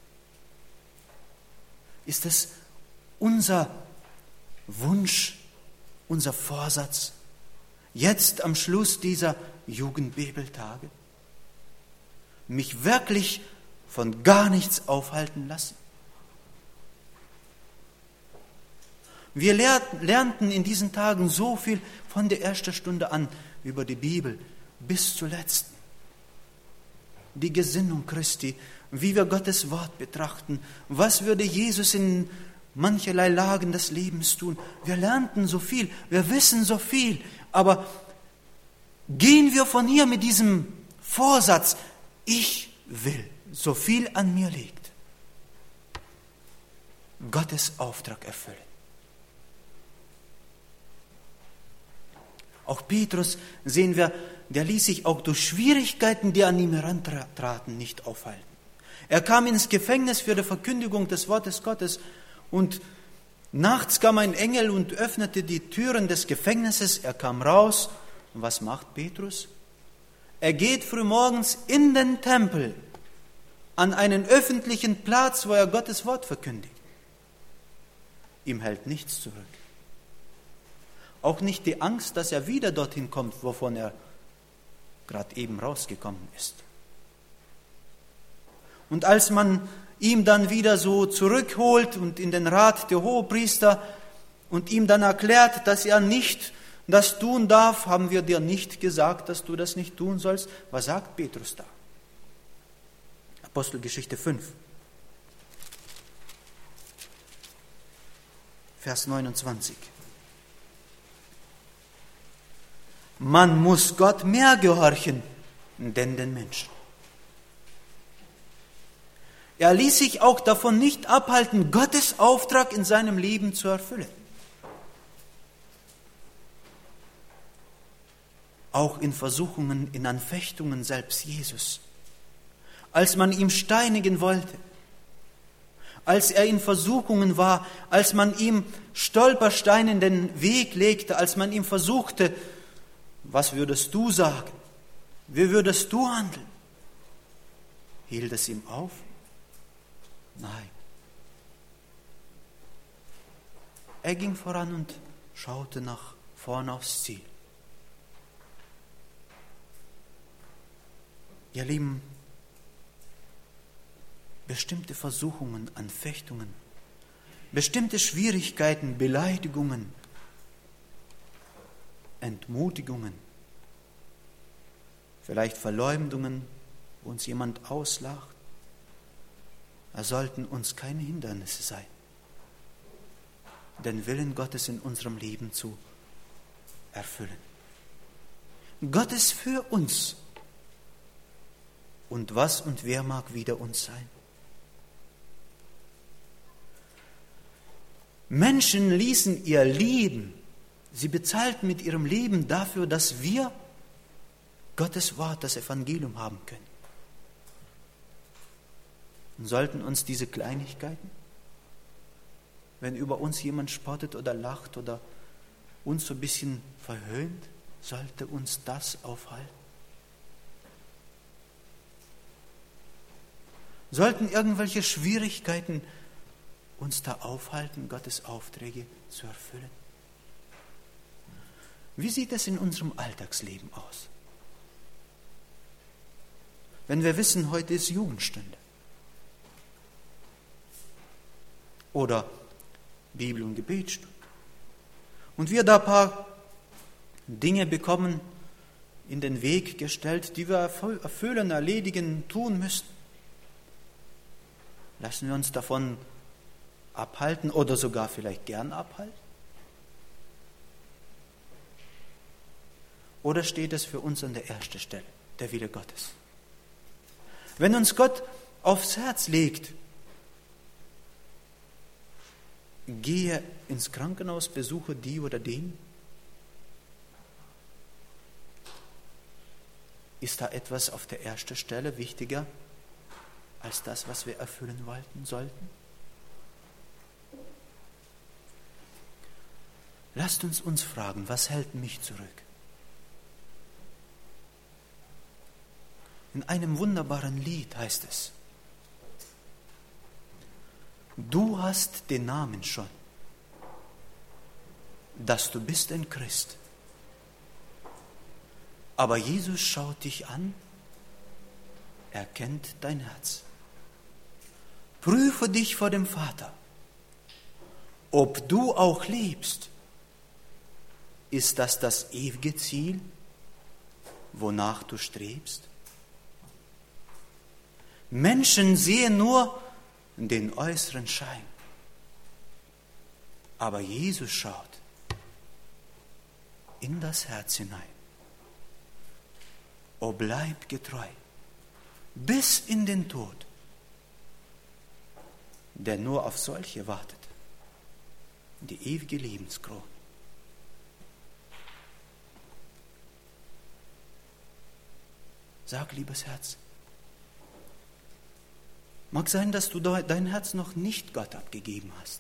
Ist es unser Wunsch, unser Vorsatz, jetzt am Schluss dieser Jugendbibeltage, mich wirklich von gar nichts aufhalten lassen? Wir lernten in diesen Tagen so viel von der ersten Stunde an über die Bibel bis zur letzten. Die Gesinnung Christi, wie wir Gottes Wort betrachten, was würde Jesus in mancherlei Lagen des Lebens tun. Wir lernten so viel, wir wissen so viel, aber gehen wir von hier mit diesem Vorsatz, ich will, so viel an mir liegt, Gottes Auftrag erfüllen. Auch Petrus, sehen wir, der ließ sich auch durch Schwierigkeiten, die an ihm herantraten, nicht aufhalten. Er kam ins Gefängnis für die Verkündigung des Wortes Gottes und nachts kam ein Engel und öffnete die Türen des Gefängnisses. Er kam raus. Und was macht Petrus? Er geht frühmorgens in den Tempel an einen öffentlichen Platz, wo er Gottes Wort verkündigt. Ihm hält nichts zurück. Auch nicht die Angst, dass er wieder dorthin kommt, wovon er gerade eben rausgekommen ist. Und als man ihm dann wieder so zurückholt und in den Rat der Hohepriester und ihm dann erklärt, dass er nicht das tun darf. Haben wir dir nicht gesagt, dass du das nicht tun sollst? Was sagt Petrus da? Apostelgeschichte 5, Vers 29. Man muss Gott mehr gehorchen, denn den Menschen. Er ließ sich auch davon nicht abhalten, Gottes Auftrag in seinem Leben zu erfüllen. Auch in Versuchungen, in Anfechtungen selbst Jesus. Als man ihn steinigen wollte, als er in Versuchungen war, als man ihm Stolpersteine in den Weg legte, als man ihm versuchte, was würdest du sagen? Wie würdest du handeln? Hielt es ihm auf? Nein. Er ging voran und schaute nach vorne aufs Ziel. Ihr Lieben, bestimmte Versuchungen, Anfechtungen, bestimmte Schwierigkeiten, Beleidigungen, Entmutigungen, vielleicht Verleumdungen, wo uns jemand auslacht, sollten uns keine Hindernisse sein, den Willen Gottes in unserem Leben zu erfüllen. Gott ist für uns. Und was und wer mag wider uns sein? Menschen ließen ihr Leben, sie bezahlten mit ihrem Leben dafür, dass wir Gottes Wort, das Evangelium haben können. Und sollten uns diese Kleinigkeiten, wenn über uns jemand spottet oder lacht oder uns so ein bisschen verhöhnt, sollte uns das aufhalten? Sollten irgendwelche Schwierigkeiten uns da aufhalten, Gottes Aufträge zu erfüllen? Wie sieht es in unserem Alltagsleben aus? Wenn wir wissen, heute ist Jugendstunde oder Bibel- und Gebetsstunde und wir da ein paar Dinge bekommen in den Weg gestellt, die wir erfüllen, erledigen, tun müssen, lassen wir uns davon abhalten oder sogar vielleicht gern abhalten? Oder steht es für uns an der ersten Stelle, der Wille Gottes? Wenn uns Gott aufs Herz legt, gehe ins Krankenhaus, besuche die oder den, ist da etwas auf der ersten Stelle wichtiger als das, was wir erfüllen sollten? Lasst uns fragen, was hält mich zurück? In einem wunderbaren Lied heißt es: Du hast den Namen schon, dass du bist ein Christ. Aber Jesus schaut dich an, er kennt dein Herz. Prüfe dich vor dem Vater, ob du auch lebst. Ist das ewige Ziel, wonach du strebst? Menschen sehen nur den äußeren Schein, aber Jesus schaut in das Herz hinein. O bleib getreu bis in den Tod, der nur auf solche wartet, die ewige Lebenskrone. Sag, liebes Herz, mag sein, dass du dein Herz noch nicht Gott abgegeben hast.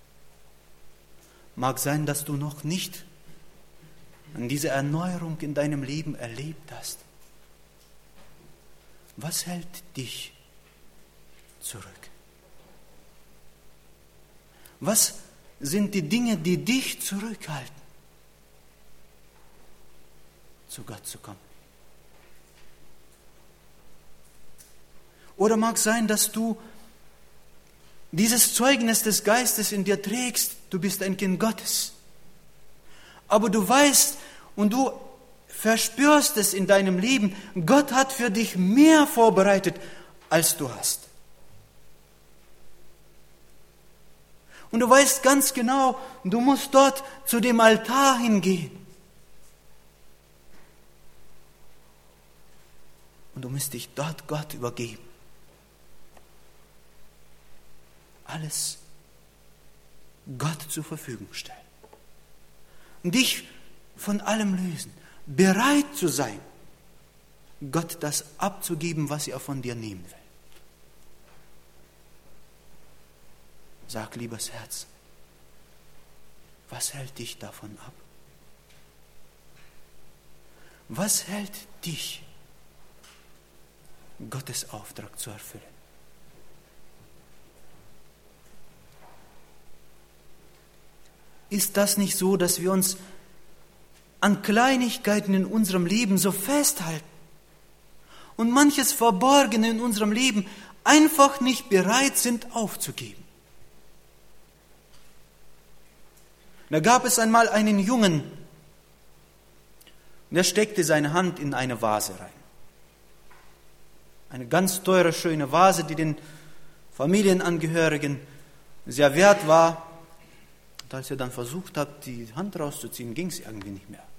Mag sein, dass du noch nicht diese Erneuerung in deinem Leben erlebt hast. Was hält dich zurück? Was sind die Dinge, die dich zurückhalten, zu Gott zu kommen? Oder mag sein, dass du dieses Zeugnis des Geistes in dir trägst, du bist ein Kind Gottes. Aber du weißt und du verspürst es in deinem Leben, Gott hat für dich mehr vorbereitet, als du hast. Und du weißt ganz genau, du musst dort zu dem Altar hingehen. Und du musst dich dort Gott übergeben. Alles Gott zur Verfügung stellen. Und dich von allem lösen. Bereit zu sein, Gott das abzugeben, was er von dir nehmen will. Sag, liebes Herz, was hält dich davon ab? Was hält dich, Gottes Auftrag zu erfüllen? Ist das nicht so, dass wir uns an Kleinigkeiten in unserem Leben so festhalten und manches Verborgene in unserem Leben einfach nicht bereit sind aufzugeben? Da gab es einmal einen Jungen, der steckte seine Hand in eine Vase rein. Eine ganz teure, schöne Vase, die den Familienangehörigen sehr wert war. Und als er dann versucht hat, die Hand rauszuziehen, ging es irgendwie nicht mehr.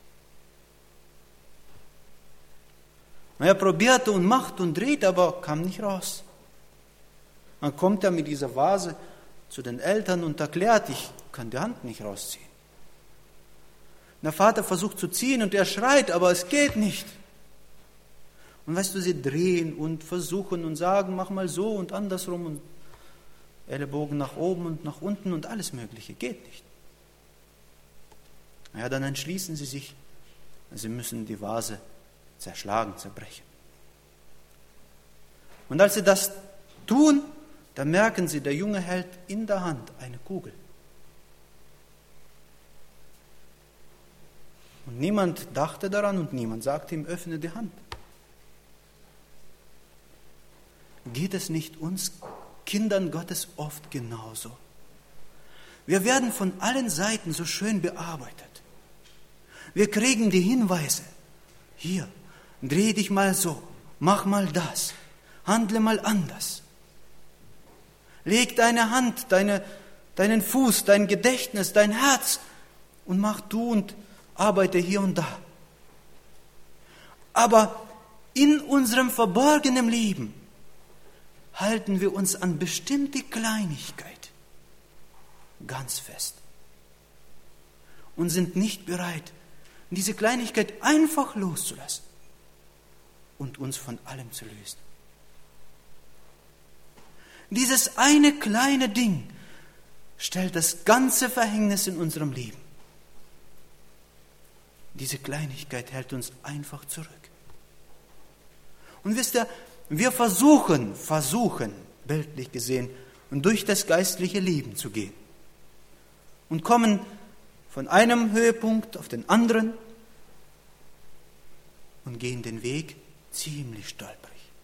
Und er probierte und machte und drehte, aber kam nicht raus. Dann kommt er mit dieser Vase zu den Eltern und erklärt, ich kann die Hand nicht rausziehen. Der Vater versucht zu ziehen und er schreit, aber es geht nicht. Und weißt du, sie drehen und versuchen und sagen, mach mal so und andersrum und Ellenbogen nach oben und nach unten und alles Mögliche. Geht nicht. Ja, dann entschließen sie sich, sie müssen die Vase zerschlagen, zerbrechen. Und als sie das tun, da merken sie, der Junge hält in der Hand eine Kugel. Und niemand dachte daran und niemand sagte ihm, öffne die Hand. Geht es nicht uns Kindern Gottes oft genauso? Wir werden von allen Seiten so schön bearbeitet. Wir kriegen die Hinweise. Hier, dreh dich mal so, mach mal das, handle mal anders. Leg deine Hand, deinen Fuß, dein Gedächtnis, dein Herz und mach du und arbeite hier und da. Aber in unserem verborgenen Leben halten wir uns an bestimmte Kleinigkeit ganz fest und sind nicht bereit, diese Kleinigkeit einfach loszulassen und uns von allem zu lösen. Dieses eine kleine Ding stellt das ganze Verhängnis in unserem Leben. Diese Kleinigkeit hält uns einfach zurück. Und wisst ihr, wir versuchen, bildlich gesehen, durch das geistliche Leben zu gehen. Und kommen von einem Höhepunkt auf den anderen und gehen den Weg ziemlich stolperig.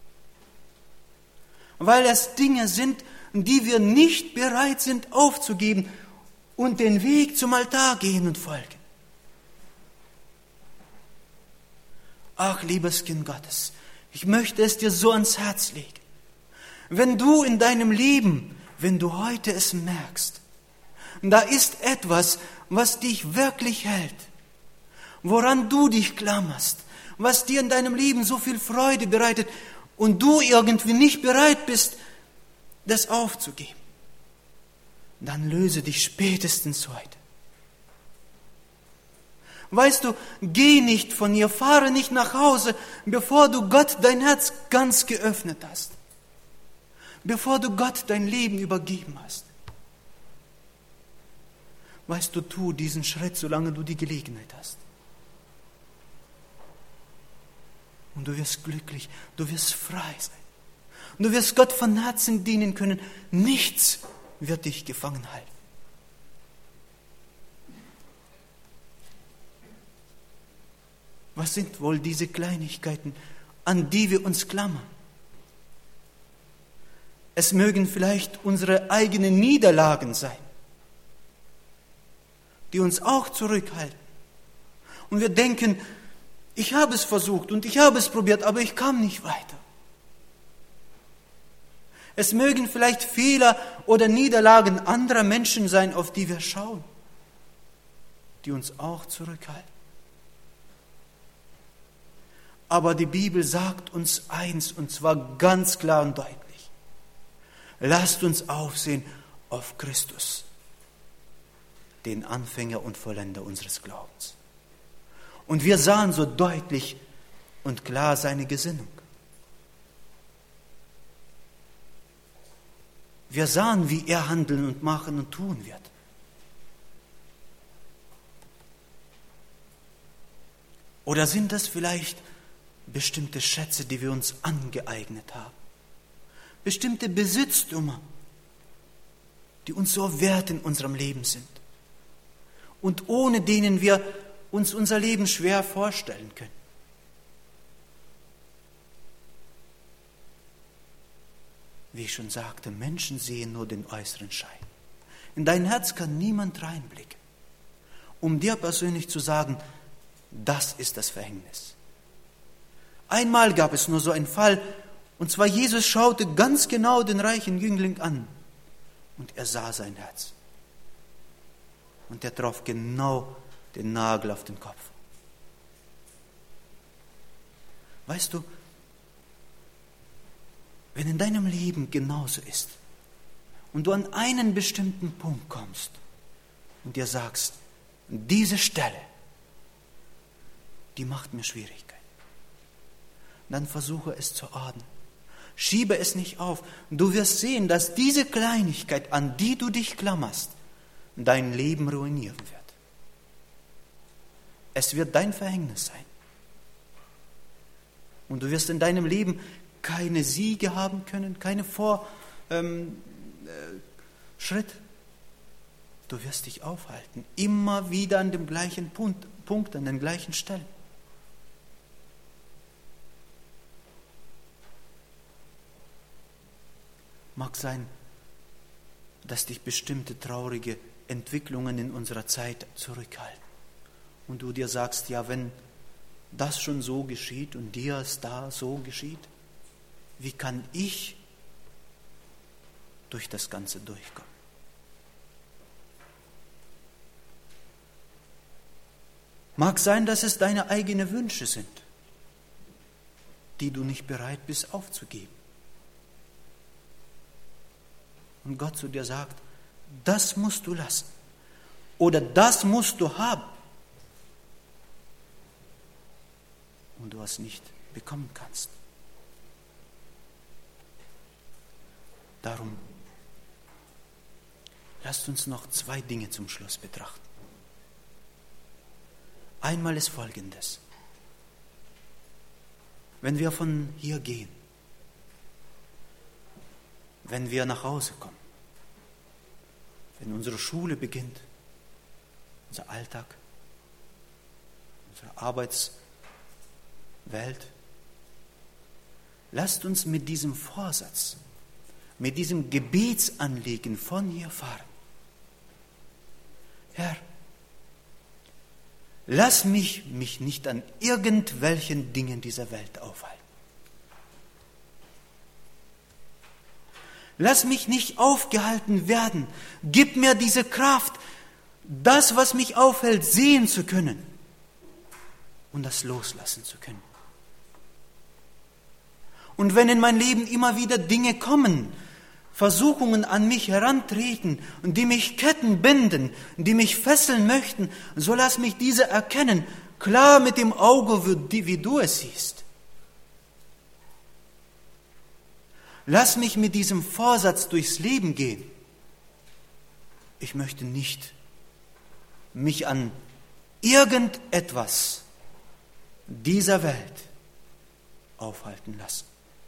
Weil es Dinge sind, die wir nicht bereit sind aufzugeben und den Weg zum Altar gehen und folgen. Ach, liebes Kind Gottes, ich möchte es dir so ans Herz legen. Wenn du in deinem Leben, wenn du heute es merkst, da ist etwas, was dich wirklich hält, woran du dich klammerst, was dir in deinem Leben so viel Freude bereitet und du irgendwie nicht bereit bist, das aufzugeben, dann löse dich spätestens heute. Weißt du, geh nicht von ihr, fahre nicht nach Hause, bevor du Gott dein Herz ganz geöffnet hast, bevor du Gott dein Leben übergeben hast. Weißt du, tu diesen Schritt, solange du die Gelegenheit hast. Und du wirst glücklich, du wirst frei sein. Und du wirst Gott von Herzen dienen können. Nichts wird dich gefangen halten. Was sind wohl diese Kleinigkeiten, an die wir uns klammern? Es mögen vielleicht unsere eigenen Niederlagen sein, die uns auch zurückhalten. Und wir denken, ich habe es versucht und ich habe es probiert, aber ich kam nicht weiter. Es mögen vielleicht Fehler oder Niederlagen anderer Menschen sein, auf die wir schauen, die uns auch zurückhalten. Aber die Bibel sagt uns eins, und zwar ganz klar und deutlich. Lasst uns aufsehen auf Christus, den Anfänger und Vollender unseres Glaubens. Und wir sahen so deutlich und klar seine Gesinnung. Wir sahen, wie er handeln und machen und tun wird. Oder sind das vielleicht bestimmte Schätze, die wir uns angeeignet haben? Bestimmte Besitztümer, die uns so wert in unserem Leben sind und ohne denen wir uns unser Leben schwer vorstellen können. Wie ich schon sagte, Menschen sehen nur den äußeren Schein. In dein Herz kann niemand reinblicken, um dir persönlich zu sagen, das ist das Verhängnis. Einmal gab es nur so einen Fall, und zwar Jesus schaute ganz genau den reichen Jüngling an und er sah sein Herz. Und er traf genau den Nagel auf den Kopf. Weißt du, wenn in deinem Leben genauso ist und du an einen bestimmten Punkt kommst und dir sagst, diese Stelle, die macht mir Schwierigkeiten, dann versuche es zu ordnen. Schiebe es nicht auf. Du wirst sehen, dass diese Kleinigkeit, an die du dich klammerst, dein Leben ruinieren wird. Es wird dein Verhängnis sein. Und du wirst in deinem Leben keine Siege haben können, keine Schritt. Du wirst dich aufhalten, immer wieder an dem gleichen Punkt, an den gleichen Stellen. Mag sein, dass dich bestimmte traurige Entwicklungen in unserer Zeit zurückhalten. Und du dir sagst, ja, wenn das schon so geschieht und dir es da so geschieht, wie kann ich durch das Ganze durchkommen? Mag sein, dass es deine eigenen Wünsche sind, die du nicht bereit bist aufzugeben. Und Gott zu dir sagt, das musst du lassen oder das musst du haben. Und du es nicht bekommen kannst. Darum lasst uns noch 2 Dinge zum Schluss betrachten. Einmal ist Folgendes. Wenn wir von hier gehen, wenn wir nach Hause kommen, wenn unsere Schule beginnt, unser Alltag, unsere Arbeitswelt, lasst uns mit diesem Vorsatz, mit diesem Gebetsanliegen von hier fahren. Herr, lass mich nicht an irgendwelchen Dingen dieser Welt aufhalten. Lass mich nicht aufgehalten werden. Gib mir diese Kraft, das, was mich aufhält, sehen zu können und das loslassen zu können. Und wenn in mein Leben immer wieder Dinge kommen, Versuchungen an mich herantreten und die mich Ketten binden, die mich fesseln möchten, so lass mich diese erkennen, klar mit dem Auge, wie du es siehst. Lass mich mit diesem Vorsatz durchs Leben gehen. Ich möchte nicht mich an irgendetwas dieser Welt aufhalten lassen.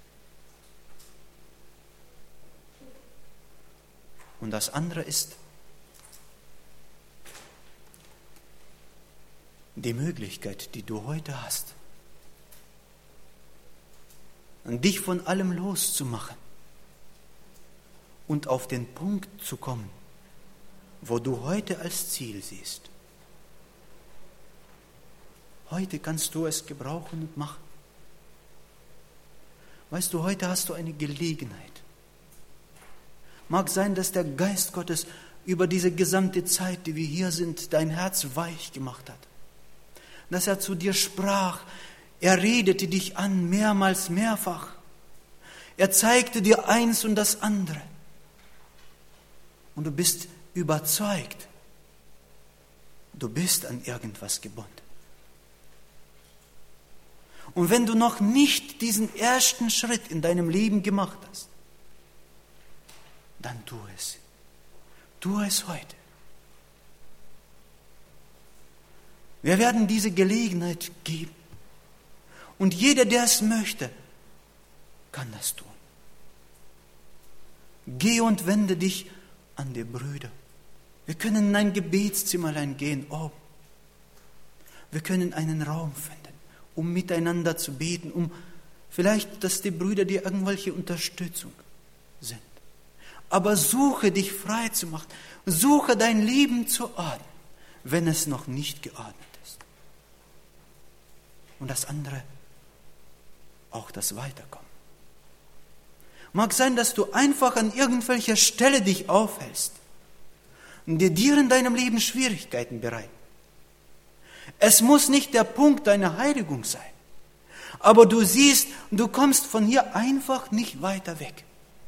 Und das andere ist die Möglichkeit, die du heute hast, dich von allem loszumachen und auf den Punkt zu kommen, wo du heute als Ziel siehst. Heute kannst du es gebrauchen und machen. Weißt du, heute hast du eine Gelegenheit. Mag sein, dass der Geist Gottes über diese gesamte Zeit, die wir hier sind, dein Herz weich gemacht hat. Dass er zu dir sprach, er redete dich an, mehrmals, mehrfach. Er zeigte dir eins und das andere. Und du bist überzeugt, du bist an irgendwas gebunden. Und wenn du noch nicht diesen ersten Schritt in deinem Leben gemacht hast, dann tu es. Tu es heute. Wir werden diese Gelegenheit geben. Und jeder, der es möchte, kann das tun. Geh und wende dich an die Brüder. Wir können in ein Gebetszimmerlein gehen. Wir können einen Raum finden, um miteinander zu beten, um vielleicht, dass die Brüder dir irgendwelche Unterstützung sind. Aber suche dich frei zu machen. Suche dein Leben zu ordnen, wenn es noch nicht geordnet ist. Und das andere, auch das Weiterkommen. Mag sein, dass du einfach an irgendwelcher Stelle dich aufhältst und dir in deinem Leben Schwierigkeiten bereiten. Es muss nicht der Punkt deiner Heiligung sein, aber du siehst, du kommst von hier einfach nicht weiter weg.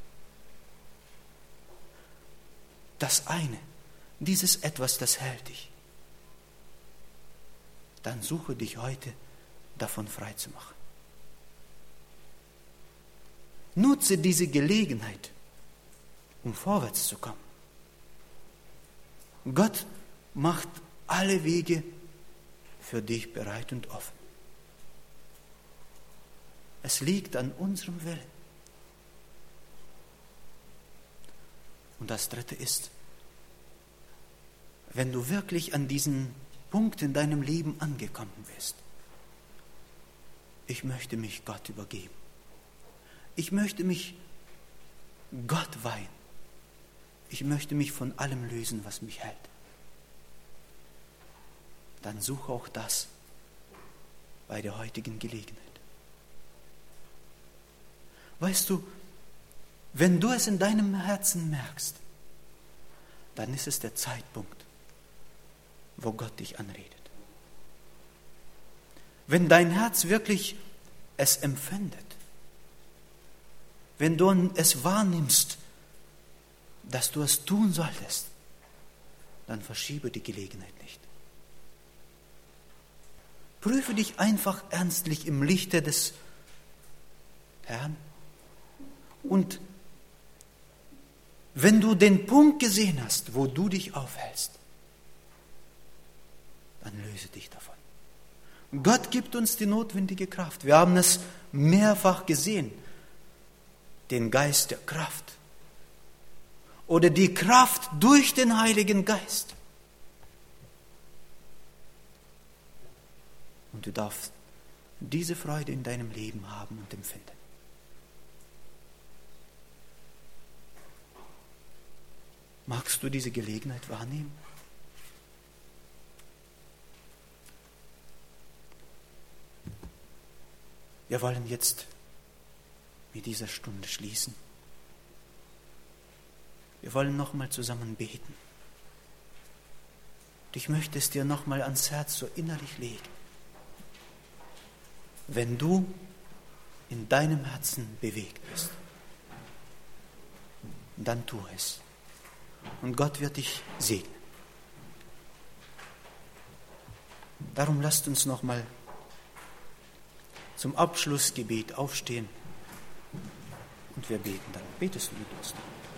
Das eine, dieses Etwas, das hält dich. Dann suche dich heute, davon frei zu machen. Nutze diese Gelegenheit, um vorwärts zu kommen. Gott macht alle Wege für dich bereit und offen. Es liegt an unserem Willen. Und das Dritte ist, wenn du wirklich an diesen Punkt in deinem Leben angekommen bist, ich möchte mich Gott übergeben. Ich möchte mich Gott weihen. Ich möchte mich von allem lösen, was mich hält. Dann suche auch das bei der heutigen Gelegenheit. Weißt du, wenn du es in deinem Herzen merkst, dann ist es der Zeitpunkt, wo Gott dich anredet. Wenn dein Herz wirklich es empfindet, wenn du es wahrnimmst, dass du es tun solltest, dann verschiebe die Gelegenheit nicht. Prüfe dich einfach ernstlich im Lichte des Herrn und wenn du den Punkt gesehen hast, wo du dich aufhältst, dann löse dich davon. Gott gibt uns die notwendige Kraft. Wir haben es mehrfach gesehen. Den Geist der Kraft. Oder die Kraft durch den Heiligen Geist. Und du darfst diese Freude in deinem Leben haben und empfinden. Magst du diese Gelegenheit wahrnehmen? Wir wollen jetzt mit dieser Stunde schließen. Wir wollen nochmal zusammen beten. Und ich möchte es dir nochmal ans Herz so innerlich legen. Wenn du in deinem Herzen bewegt bist, dann tu es. Und Gott wird dich segnen. Darum lasst uns nochmal zum Abschlussgebet aufstehen und wir beten dann. Betest du mit uns?